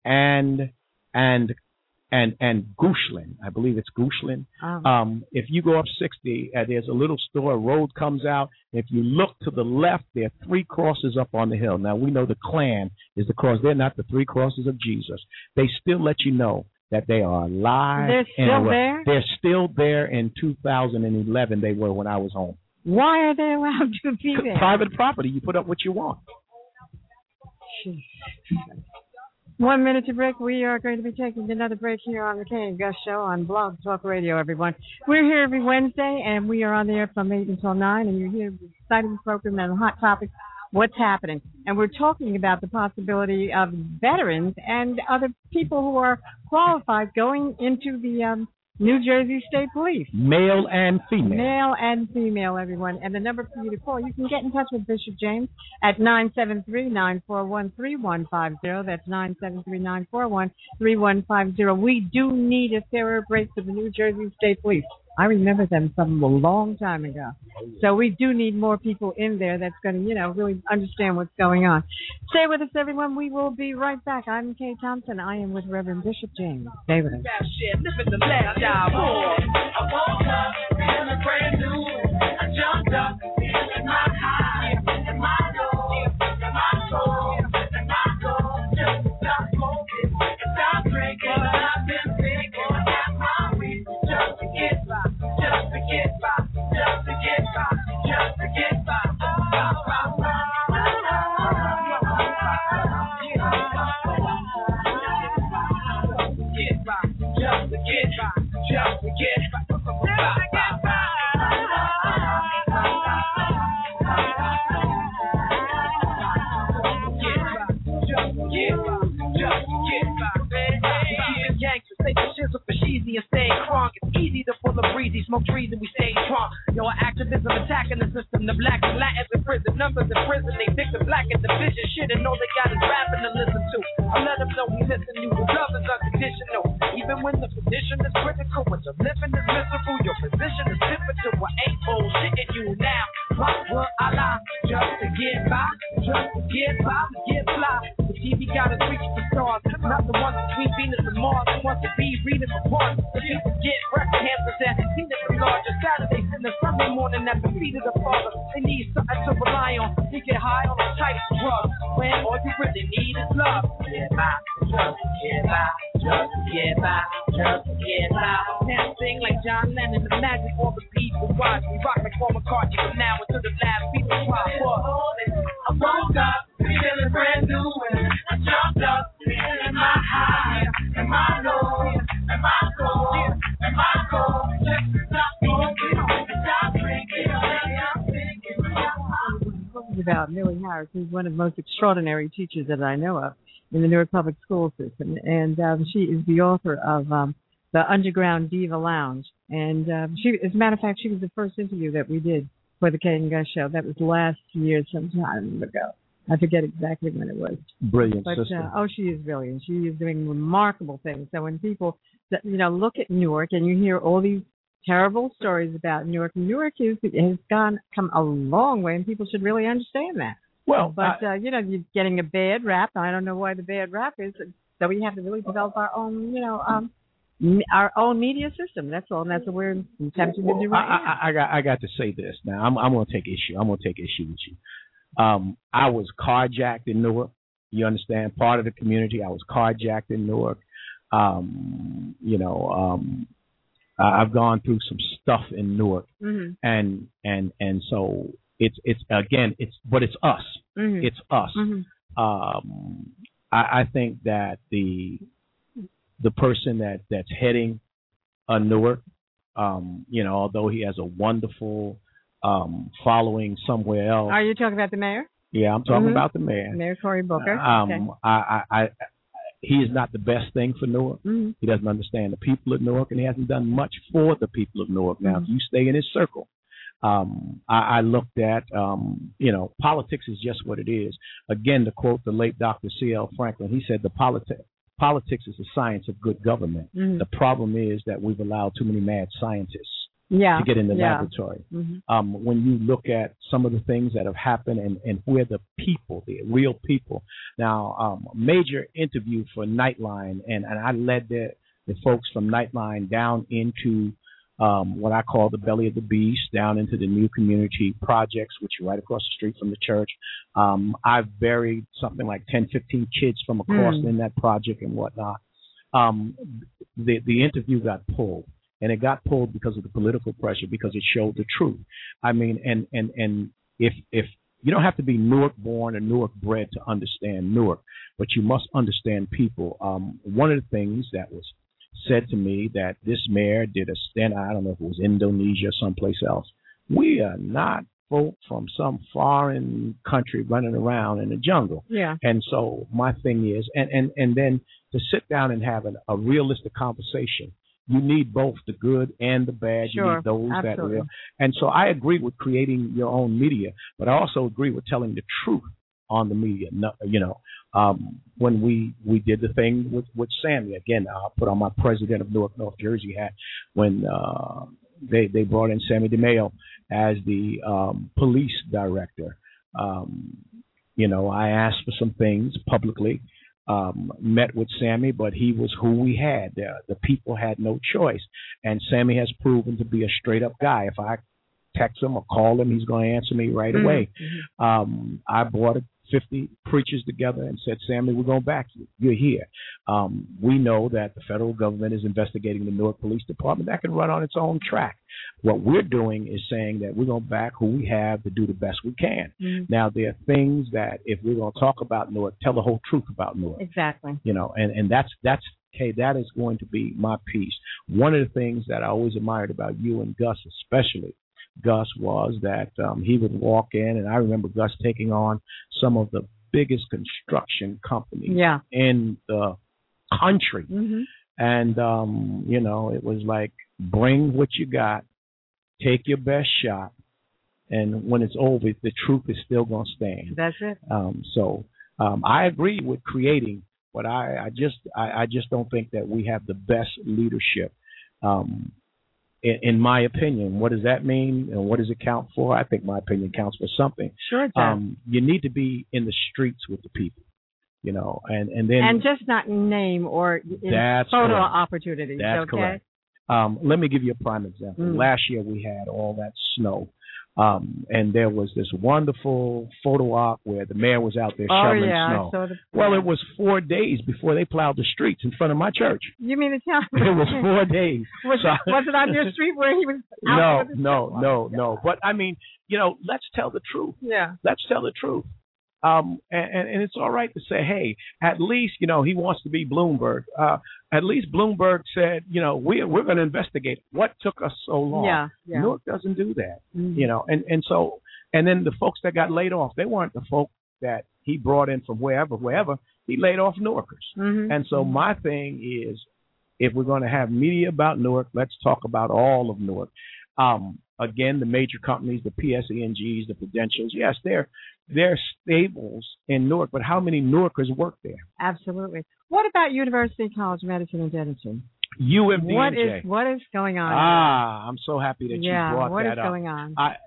and and and and Goochland, I believe it's Goochland. Oh. Um, if you go up sixty, uh, there's a little store, a road comes out. If you look to the left, there are three crosses up on the hill. Now, we know the Klan is the cross. They're not the three crosses of Jesus. They still let you know that they are alive. They're and still well. there? They're still there in two thousand eleven. They were when I was home. Why are they allowed to be there? Private property. You put up what you want. Jeez. One minute to break. We are going to be taking another break here on the Kay and Gus Show on Blog Talk Radio, everyone. We're here every Wednesday, and we are on the air from eight until nine, and you're here with the exciting program and hot topics, what's happening. And we're talking about the possibility of veterans and other people who are qualified going into the um, New Jersey State Police. Male and female. Male and female, everyone. And the number for you to call, you can get in touch with Bishop James at nine seven three, nine four one, three one five zero. That's nine seven three, nine four one, three one five zero. We do need a thorough break for the New Jersey State Police. I remember them from a long time ago. So we do need more people in there that's going to, you know, really understand what's going on. Stay with us, everyone. We will be right back. I'm Kay Thompson. I am with Reverend Bishop James. Stay with us. Living the lifestyle. I woke up feeling brand new. I jumped up feeling my high and my low and my soul and my soul. Just stop smoking and stop drinking. I've been thinking about my week just to get by, just to get by, just to get by, just to get by. Get by, just to get by, just to get by, just to get by. Gangsters, take the shizzle for sheezy and stay crunk. It's easy to pull a breezy, smoke trees and we stay drunk. Yo, activism attacking the system. The blacks and Latins in prison, numbers in prison. They pick the black and division shit and all they got is rapping to listen to. I let them know we listen you. The love is unconditional. Even when the condition is critical, when the living is miserable, your position is pivotal. I ain't bullshitting you now. Why would I lie? Just to get by, just to get by, to get fly. The T V got us reaching the stars. Not the ones between Venus and Mars. The ones to be reading for parts. The people get reprehensible that Venus and larger Saturdays and the Sunday morning at the feet of the Father. They need something to rely on. They get high on the type of drugs. When all you really need is love. Get by, just to get by, just to get by, just to get by. Now sing like John Lennon, the magic all the people watch. We rock like Paul McCartney from now until the last people drop. I woke up feeling brand new and I jumped up feeling my high and my low and my soul and my soul. talking about Millie Harris, who's one of the most extraordinary teachers that I know of in the Newark Public School System. And um, she is the author of um, The Underground Diva Lounge. And um, she, as a matter of fact, she was the first interview that we did for the Kate and Gus show. That was last year, some time ago. I forget exactly when it was. Brilliant but, sister. Uh, oh, she is brilliant. She is doing remarkable things. So when people, you know, look at Newark and you hear all these terrible stories about Newark, Newark is, has gone come a long way, and people should really understand that. Well, but I, uh, you know, you're getting a bad rap. I don't know why the bad rap is. So we have to really develop our own, you know, um, our own media system. That's all, and that's what we're attempting well, to do right I, now. I, I got I got to say this now. I'm I'm going to take issue. I'm going to take issue with you. Um, I was carjacked in Newark. You understand? Part of the community. I was carjacked in Newark. Um, you know, um, I've gone through some stuff in Newark, mm-hmm. and and and so it's it's again it's but it's us. Mm-hmm. It's us. Mm-hmm. Um, I, I think that the the person that that's heading uh, Newark, um, you know, although he has a wonderful um, following somewhere else. Are you talking about the mayor? Yeah, I'm talking mm-hmm. about the mayor. Mayor Cory Booker. Um, okay. I, I, I, he is not the best thing for Newark. Mm-hmm. He doesn't understand the people of Newark, and he hasn't done much for the people of Newark. Now, mm-hmm. if you stay in his circle, um, I, I looked at, um, you know, politics is just what it is. Again, to quote the late Doctor C L Franklin, he said the politi- politics is the science of good government. Mm-hmm. The problem is that we've allowed too many mad scientists yeah. to get in the yeah. laboratory. Mm-hmm. Um, when you look at some of the things that have happened and, and where the people, the real people. Now, um, a major interview for Nightline, and, and I led the, the folks from Nightline down into um, what I call the belly of the beast, down into the new community projects, which are right across the street from the church. Um, I've buried something like ten, fifteen kids from across mm. in that project and whatnot. Um, the, the interview got pulled. And it got pulled because of the political pressure, because it showed the truth. I mean, and and and if if you don't have to be Newark born or Newark bred to understand Newark, but you must understand people. Um, one of the things that was said to me that this mayor did a stint, I don't know if it was Indonesia or someplace else. We are not folk from some foreign country running around in the jungle. Yeah. And so my thing is, and and and then to sit down and have an, a realistic conversation. You need both the good and the bad. Sure, you need those absolutely. that real. And so I agree with creating your own media, but I also agree with telling the truth on the media. No, you know, um, when we, we did the thing with, with Sammy, again, I'll put on my president of Newark, North Jersey hat, when uh, they, they brought in Sammy DeMayo as the um, police director. Um, you know, I asked for some things publicly. Um, met with Sammy, but he was who we had. The, the people had no choice. And Sammy has proven to be a straight-up guy. If I text him or call him, he's going to answer me right mm-hmm. away. Mm-hmm. Um, I brought fifty preachers together and said, Sammy, we're going to back you. You're here. Um, we know that the federal government is investigating the Newark Police Department. That can run on its own track. What we're doing is saying that we're going to back who we have to do the best we can. Mm-hmm. Now, there are things that if we're going to talk about Newark, tell the whole truth about Newark. Exactly. You know, and, and that's, that's, okay, that is going to be my piece. One of the things that I always admired about you and Gus, especially, Gus, was that um, he would walk in, and I remember Gus taking on some of the biggest construction companies yeah. in the country. Mm-hmm. And, um, you know, it was like, bring what you got, take your best shot, and when it's over, the truth is still going to stand. That's it. Um, so um, I agree with creating, but I, I just I, I just don't think that we have the best leadership. Um In, in my opinion. What does that mean, and what does it count for? I think my opinion counts for something. Sure it does. Um, you need to be in the streets with the people, you know, and, and then and just not in name or in that's photo correct. opportunities. That's okay? correct. Um, let me give you a prime example. Mm. Last year we had all that snow. Um, and there was this wonderful photo op where the mayor was out there oh, shoveling yeah, snow. I saw the, well, yeah. it was four days before they plowed the streets in front of my church. You mean to tell me? It was four days. Was, so, it, was it on your street where he was out No, with the no, snow? no, no. But, I mean, you know, let's tell the truth. Yeah. Let's tell the truth. Um, and, and it's all right to say, hey, at least, you know, he wants to be Bloomberg. Uh, at least Bloomberg said, you know, we, we're going to investigate what took us so long. Yeah, yeah. Newark doesn't do that, mm-hmm. you know. And, and so And then the folks that got laid off, they weren't the folk that he brought in from wherever, wherever. He laid off Newarkers. Mm-hmm. And so my thing is, if we're going to have media about Newark, let's talk about all of Newark. Um, again, the major companies, the P S E N Gs, the Prudentials, yes, they're they're stables in Newark, but how many Newarkers work there? Absolutely. What about University College of Medicine and Dentistry? U M D N J. What is what is going on? Ah, there? I'm so happy that yeah, you brought what that is up. going on? I,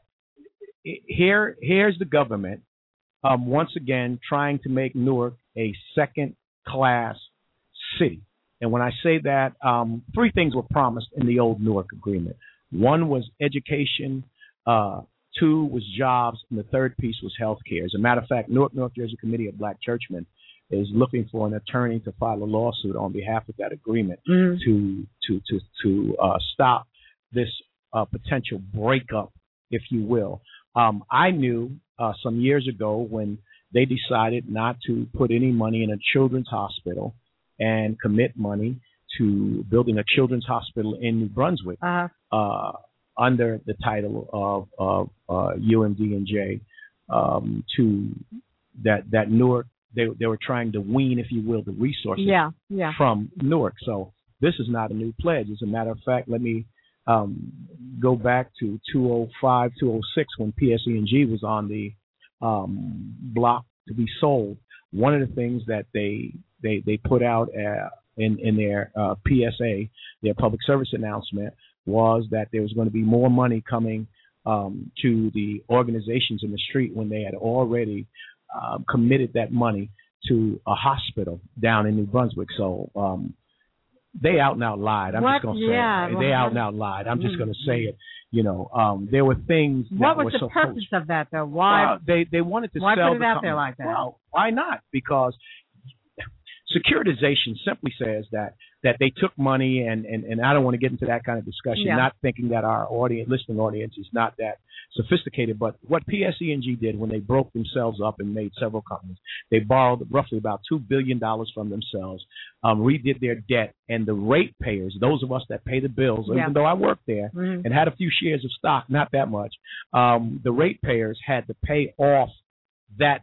here, here's the government um, once again trying to make Newark a second-class city. And when I say that, um, three things were promised in the old Newark agreement. One was education, uh, two was jobs, and the third piece was health care. As a matter of fact, Newark, North Jersey Committee of Black Churchmen is looking for an attorney to file a lawsuit on behalf of that agreement mm-hmm. to to to to uh, stop this uh, potential breakup, if you will. Um, I knew uh, some years ago when they decided not to put any money in a children's hospital and commit money to building a children's hospital in New Brunswick uh-huh. uh, under the title of, of uh, U M D N J, um, to that that Newark. They they were trying to wean, if you will, the resources yeah, yeah. from Newark. So this is not a new pledge. As a matter of fact, let me um, go back to two oh five, two oh six when P S E N G was on the um, block to be sold. One of the things that they they, they put out uh, in, in their uh, P S A, their public service announcement, was that there was going to be more money coming um, to the organizations in the street when they had already Uh, committed that money to a hospital down in New Brunswick. So um, they out and out lied. I'm what? just going to say yeah, it. Well, they out and out lied. I'm just going to say it. You know, um, there were things that what was were the so purpose close. of that, though? Why? Uh, they they wanted to why sell put it the out company. there like that? Well, why not? Because securitization simply says that that they took money, and, and, and I don't want to get into that kind of discussion, yeah. not thinking that our audience, listening audience is not that sophisticated, but what P S E N G did when they broke themselves up and made several companies, they borrowed roughly about two billion dollars from themselves, um, redid their debt, and the ratepayers, those of us that pay the bills, yeah. even though I worked there mm-hmm. and had a few shares of stock, not that much, um, the ratepayers had to pay off that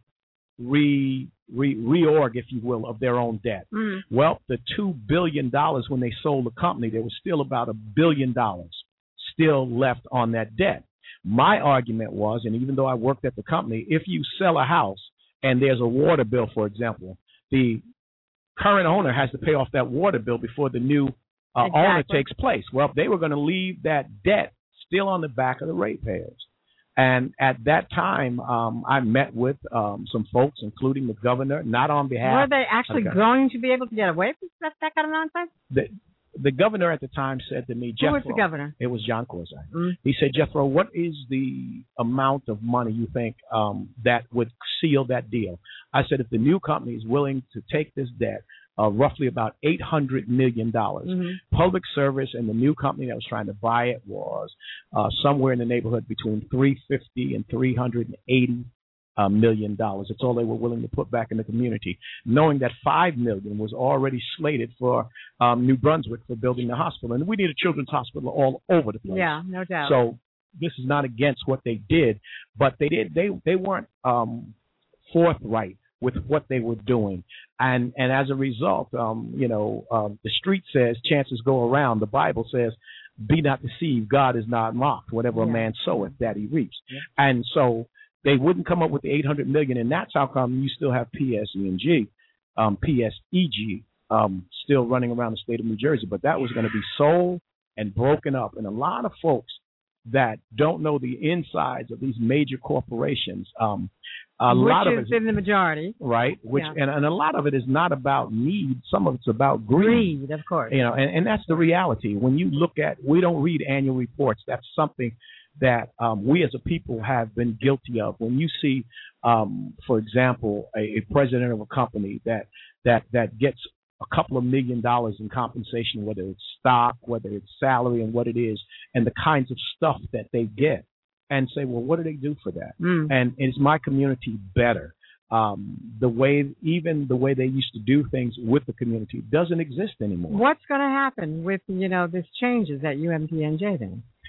re, re reorg, if you will, of their own debt. Mm. Well, the two billion dollars when they sold the company, there was still about a billion dollars still left on that debt. My argument was, and even though I worked at the company, if you sell a house and there's a water bill, for example, the current owner has to pay off that water bill before the new uh, exactly. owner takes place. Well, they were going to leave that debt still on the back of the ratepayers. And at that time, um, I met with um, some folks, including the governor, not on behalf. Were they actually going to be able to get away with that, that kind of nonsense? The, the governor at the time said to me, Jethro. Who was the governor? It was John Corzine. Mm-hmm. He said, Jethro, what is the amount of money you think um, that would seal that deal? I said, if the new company is willing to take this debt, Uh, roughly about eight hundred million dollars. Mm-hmm. Public service and the new company that was trying to buy it was uh, somewhere in the neighborhood between three hundred fifty and three hundred eighty uh, million dollars. That's all they were willing to put back in the community, knowing that five million was already slated for um, New Brunswick for building the hospital. And we need a children's hospital all over the place. Yeah, no doubt. So this is not against what they did, but they did. They they weren't um, forthright with what they were doing. And and as a result, um, you know, um, the street says chances go around. The Bible says, be not deceived, God is not mocked. Whatever yeah. a man soweth, that he reaps. Yeah. And so they wouldn't come up with the eight hundred million dollars, and that's how come you still have P S E N G, um, P S E G, um, still running around the state of New Jersey. But that was going to be sold and broken up. And a lot of folks that don't know the insides of these major corporations, um, A which lot is of it in the majority, right? Which yeah. and, and a lot of it is not about need. Some of it's about greed. Greed, of course. You know, and, and that's the reality. When you look at, we don't read annual reports. That's something that um, we as a people have been guilty of. When you see, um, for example, a, a president of a company that that that gets a couple of million dollars in compensation, whether it's stock, whether it's salary, and what it is, and the kinds of stuff that they get. And say, well, what do they do for that? Mm. And is my community better? Um, the way, even the way they used to do things with the community doesn't exist anymore. What's going to happen with, you know, this changes at U M D N J then?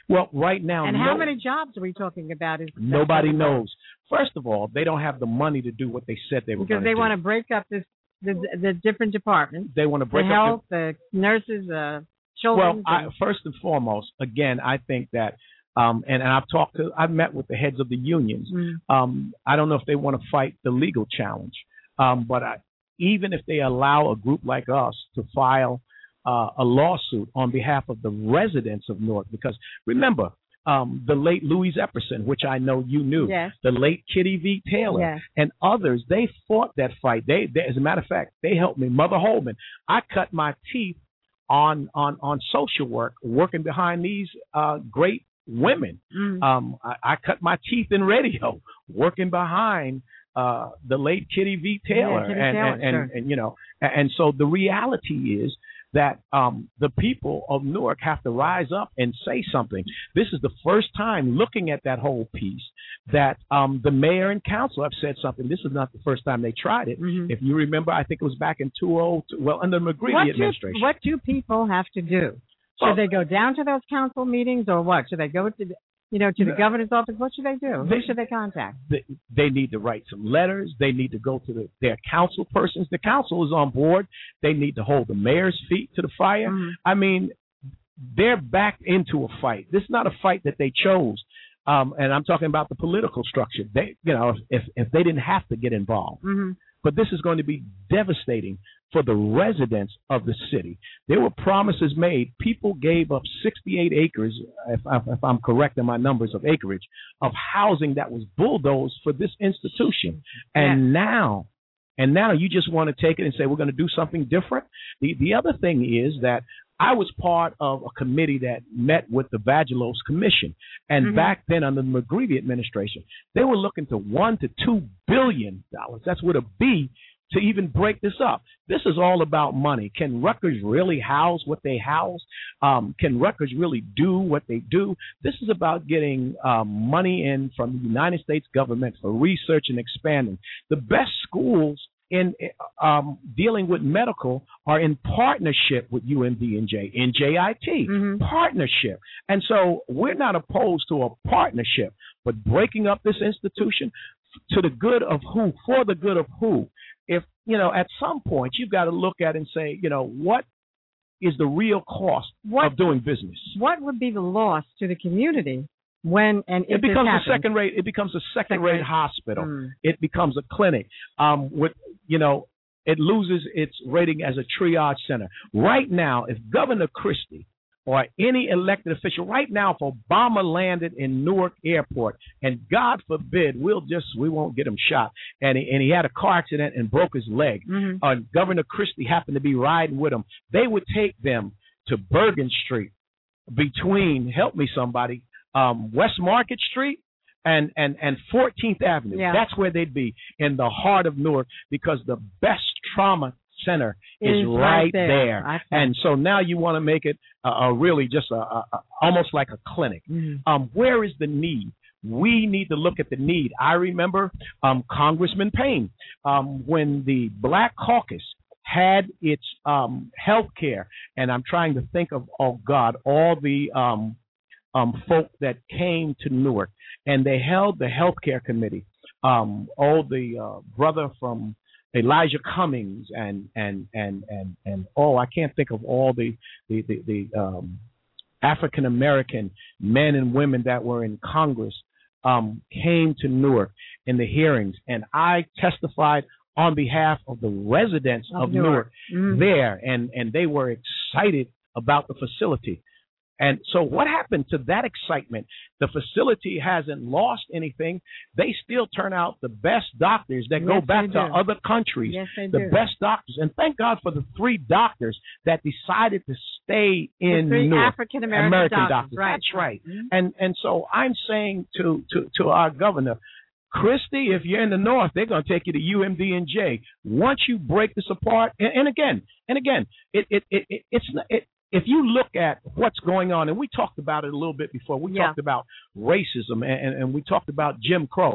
Well, right now, and no, how many jobs are we talking about? Is nobody knows. First of all, they don't have the money to do what they said they were going to do. Because they want to break up this, the the different departments. They want to break the up health, the, the nurses, uh, children. Well, I, first and foremost, again, I think that, um, and, and I've talked to, I've met with the heads of the unions. Mm-hmm. Um, I don't know if they want to fight the legal challenge, um, but I, even if they allow a group like us to file uh, a lawsuit on behalf of the residents of Newark, because remember, um, the late Louise Epperson, which I know you knew, yes. the late Kitty V. Taylor, yes. and others, they fought that fight. They, they, as a matter of fact, they helped me. Mother Holman, I cut my teeth on on on social work, working behind these uh, great women. Mm. Um, I, I cut my teeth in radio, working behind uh, the late Kitty V. Taylor, yeah, Kitty and, Taylor and, and, sure. and you know, and, and so the reality is that um, the people of Newark have to rise up and say something. This is the first time looking at that whole piece that um, the mayor and council have said something. This is not the first time they tried it. Mm-hmm. If you remember, I think it was back in two thousand two, well, under the McGreevey what administration. Do, what do people have to do? Should Well, they go down to those council meetings or what? Should they go to the, you know, to the governor's office? What should they do? They, Who should they contact? They, they need to write some letters. They need to go to the, their council persons. The council is on board. They need to hold the mayor's feet to the fire. Mm-hmm. I mean, they're backed into a fight. This is not a fight that they chose. Um, and I'm talking about the political structure. They, you know, if if they didn't have to get involved, Mm-hmm. but this is going to be devastating for the residents of the city. There were promises made. People gave up sixty-eight acres, if, if I'm correct in my numbers of acreage, of housing that was bulldozed for this institution. And Yeah. now, and now you just want to take it and say we're going to do something different. The the other thing is that I was part of a committee that met with the Vagelos Commission, and Mm-hmm. back then under the McGreevey administration, they were looking to one to two billion dollars. That's with a B to even break this up. This is all about money. Can Rutgers really house what they house? Um, can Rutgers really do what they do? This is about getting um, money in from the United States government for research and expanding. The best schools in um, dealing with medical are in partnership with U M D and J, N J I T, Mm-hmm. partnership. And so we're not opposed to a partnership, but breaking up this institution to the good of who, for the good of who. If, you know, at some point you've got to look at and say, you know, what is the real cost What- of doing business? What would be the loss to the community when and if It becomes this a second rate. It becomes a second rate Second-rate. hospital. Mm. It becomes a clinic. Um, with you know, it loses its rating as a triage center. Right now, if Governor Christie or any elected official, right now, if Obama landed in Newark Airport, and God forbid, we'll just we won't get him shot, and he, and he had a car accident and broke his leg, Mhm. or Governor Christie happened to be riding with him, they would take them to Bergen Street between, help me somebody, um, West Market Street and, and, and fourteenth Avenue. Yeah. That's where they'd be, in the heart of Newark, because the best trauma center is, Is right, right there. there. I see. And so now you want to make it a, a really just a, a, a almost like a clinic. Mhm. Um, where is the need? We need to look at the need. I remember um, Congressman Payne, um, when the Black Caucus had its um, health care, and I'm trying to think of, oh God, all the um, um, folk that came to Newark, and they held the health care committee. Um, oh, the uh, brother from Elijah Cummings, and and and and and oh, I can't think of all the the the, the um, African American men and women that were in Congress um, came to Newark in the hearings, and I testified on behalf of the residents of, Of Newark, Newark. Mhm. there, and and they were excited about the facility. And so what happened to that excitement? The facility hasn't lost anything. They still turn out the best doctors that go Yes, back they to do. other countries, Yes, they the do. best doctors. And thank God for the three doctors that decided to stay The in three Newark. African American doctors, right? That's right. Mhm. And and so I'm saying to, to, to our governor, Christie, if you're in the North, they're going to take you to U M D and J. Once you break this apart, and, and again, and again, it, it, it, it it's not, it, if you look at what's going on, and we talked about it a little bit before, we Yeah. talked about racism, and, and we talked about Jim Crow.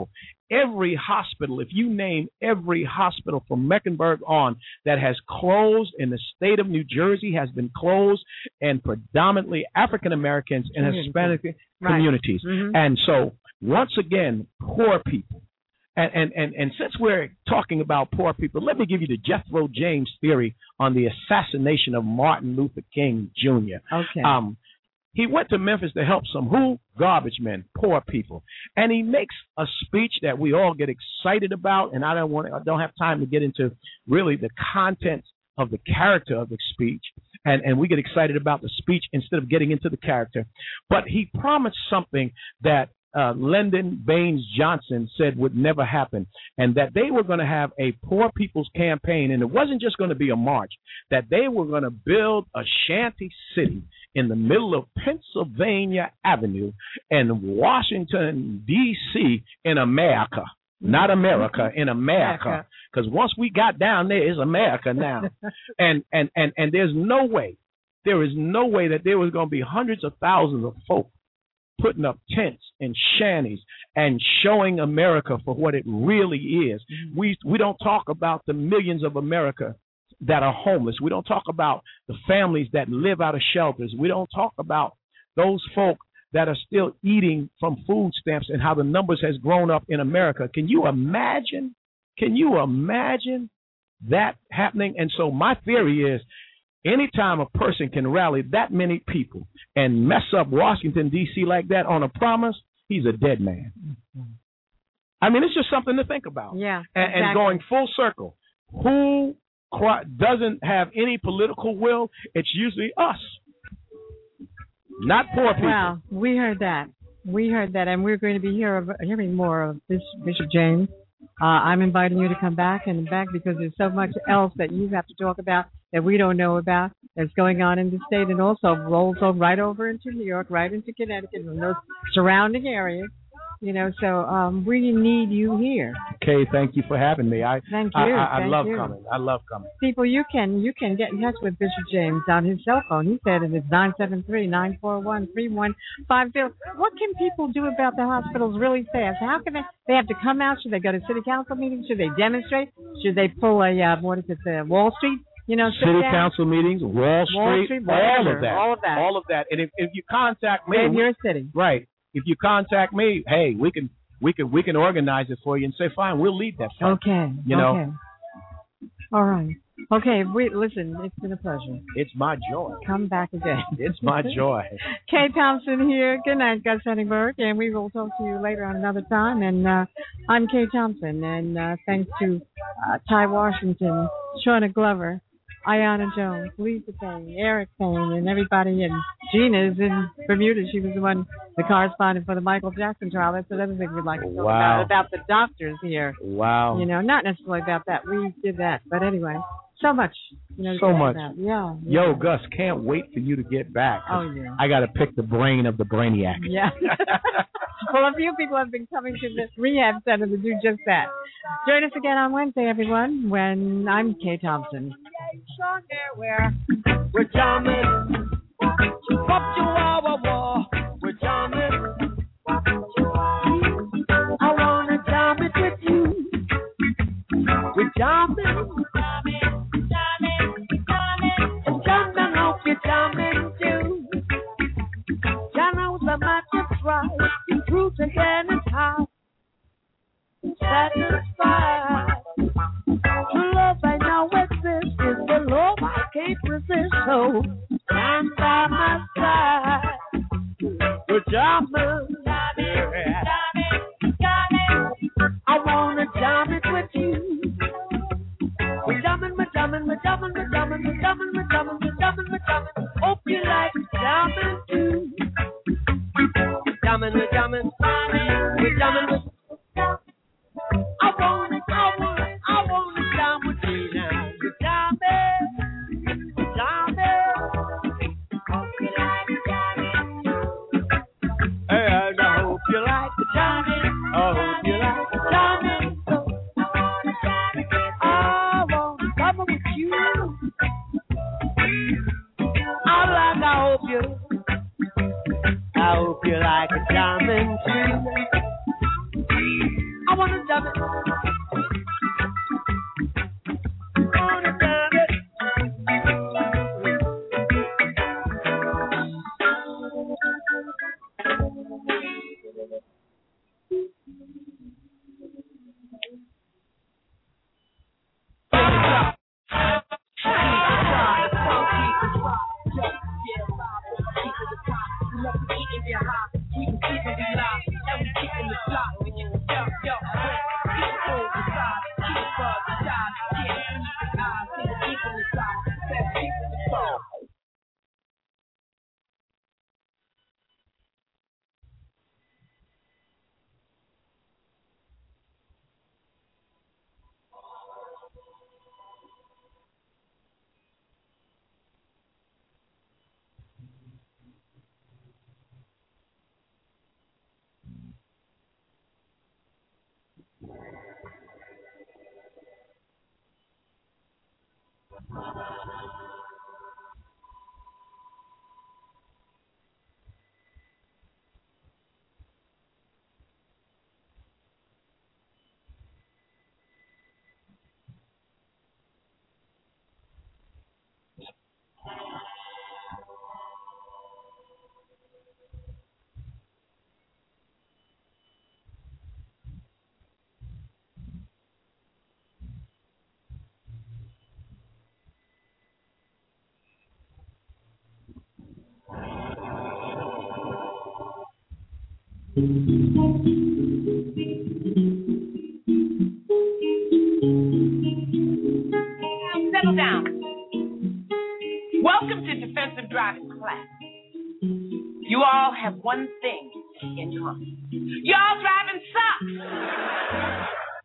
every hospital, if you name every hospital from Mecklenburg on that has closed in the state of New Jersey, has been closed, and predominantly African Americans and Hispanic right. communities. Mm-hmm. And so, once again, poor people. And, and, and, and since we're talking about poor people, let me give you the Jethro James theory on the assassination of Martin Luther King Junior Okay. Um, he went to Memphis to help some who? Garbage men, poor people. And he makes a speech that we all get excited about, and I don't want I don't have time to get into really the contents of the character of the speech, and, and we get excited about the speech instead of getting into the character. But he promised something that Uh, Lyndon Baines Johnson said would never happen, and that they were going to have a poor people's campaign, and it wasn't just going to be a march, that they were going to build a shanty city in the middle of Pennsylvania Avenue in Washington, D C in America. Not America, in America. Because once we got down there, it's America now. and, and, and, and there's no way, there is no way that there was going to be hundreds of thousands of folk putting up tents and shanties and showing America for what it really is. Mm-hmm. We we don't talk about the millions of America that are homeless. We don't talk about the families that live out of shelters. We don't talk about those folk that are still eating from food stamps and how the numbers has grown up in America. Can you imagine? Can you imagine that happening? And so my theory is, anytime a person can rally that many people and mess up Washington, D C like that on a promise, he's a dead man. I mean, it's just something to think about. Yeah, and, exactly. and going full circle, who doesn't have any political will? It's usually us, not poor people. Well, we heard that. We heard that, and we're going to be hear, hearing more of this, Bishop James. Uh, I'm inviting you to come back and back because there's so much else that you have to talk about that we don't know about that's going on in the state, and also rolls over right over into New York, right into Connecticut and those surrounding areas. You know, so um, we need you here. Kay, thank you for having me. I thank you. I, I, I thank love you. coming. I love coming. People, you can you can get in touch with Bishop James on his cell phone. He said it is nine seven three, nine four one, three one five zero. What can people do about the hospitals really fast? How can they? They have to come out? Should they go to city council meetings? Should they demonstrate? Should they pull a uh, what is it? Uh, Wall Street? You know, city council meetings, Wall Street, Wall Street all of that, all of that, all of that. And if, if you contact me, in your city, right? If you contact me, hey, we can. We can we can organize it for you and say, fine, we'll lead that fight. Okay. You know. Okay. All right. Okay. We listen. It's been a pleasure. It's my joy. Come back again. It's my joy. Kay Thompson here. Good night, Gus Henningsberg, and we will talk to you later on another time. And uh, I'm Kay Thompson, and uh, thanks to uh, Ty Washington, Shauna Glover, Ayanna Jones, Lisa Payne, Eric Payne, and everybody. And Gina's in Bermuda. She was the one, the correspondent for the Michael Jackson trial. That's another thing we'd like to talk wow. about, about the doctors here. Wow. You know, not necessarily about that. We did that. But anyway, so much. You know, so much. Yeah, yeah. Yo, Gus, can't wait for you to get back. Oh, yeah. I got to pick the brain of the brainiac. Yeah. Well, a few people have been coming to the rehab center to do just that. Join us again on Wednesday, everyone, when I'm Kay Thompson. We're jamming. Pop Chihuahua war. We're jamming. I wanna jam it with you. We're jamming. And jamming, hope you're jamming too. Jah knows I might just try. Improve again is how. Satisfied. True love I know exists is the love I can't resist. So stand by my side. We're jamming. I wanna jam it with you. We're jamming, we're jamming, we're jamming, we're jamming, we're jamming, we're jamming, we're jamming, we're jamming. Hope you like jamming too. Jamming, we're jamming, we're jamming, we're I wanna, I wanna, I wanna jam with you now. We're jamming, we're jamming. Hope you like the jamming. And I hope you like the jamming. I hope you like the jamming. So I wanna jam with you. I like, I hope you, I hope you like the jamming too. I wanna dub it. Settle down. Welcome to defensive driving class. You all have one thing in common. Y'all driving sucks.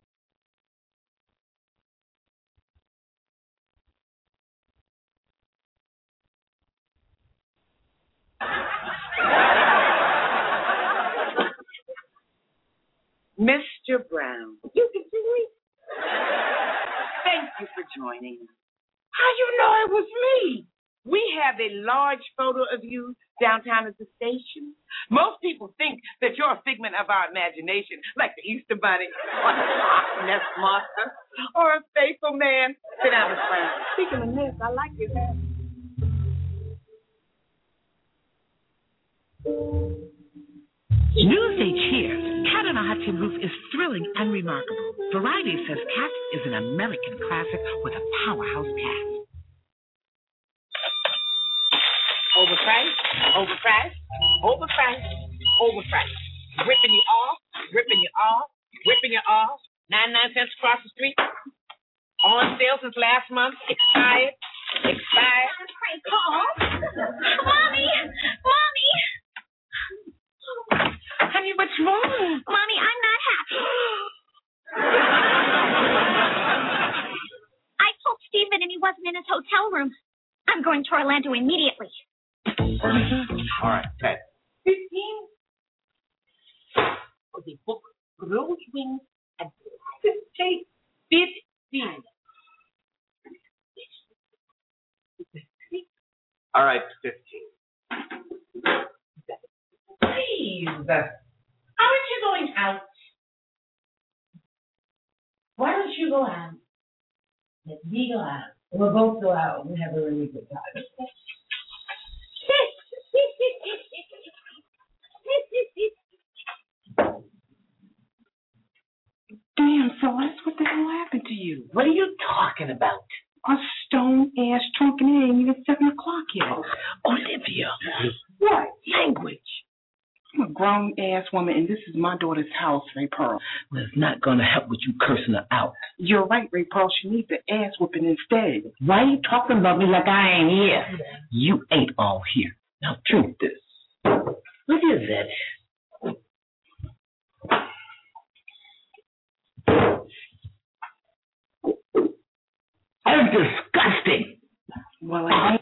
Mister Brown, you can do it. Thank you for joining us. How you know it was me? We have a large photo of you downtown at the station. Most people think that you're a figment of our imagination, like the Easter Bunny, or the Loch Ness Monster, or a faithful man. Sit down, Miss Brown. Speaking of this, I like your hat. Newsday cheers. Cat on a Hot Tin Roof is thrilling and remarkable. Variety says Cat is an American classic with a powerhouse cast. Overpriced, overpriced, overpriced, overpriced. Ripping you off, ripping you off, ripping you off. ninety-nine cents across the street. On sale since last month. Expired, expired. Pray call. Mommy, Mommy. Honey, what's wrong? Mommy, I'm not happy. I told Stephen and he wasn't in his hotel room. I'm going to Orlando immediately. All right, Ted. Fifteen. For the book Rose Wings and Fifteen. Fifteen. All right, fifteen. Please. Aren't you going out? Why don't you go out? Let me go out. We'll both go out and have a really good time. Damn, Celeste, what the hell happened to you? What are you talking about? A stone-ass trunk and it ain't even seven o'clock yet. Olivia. What? Language. I'm a grown-ass woman, and this is my daughter's house, Ray Pearl. Well, it's not going to help with you cursing her out. You're right, Ray Pearl. She needs an ass whooping instead. Why are you talking about me like I ain't here? You ain't all here. Now drink this. What is that? I'm disgusting. Well, I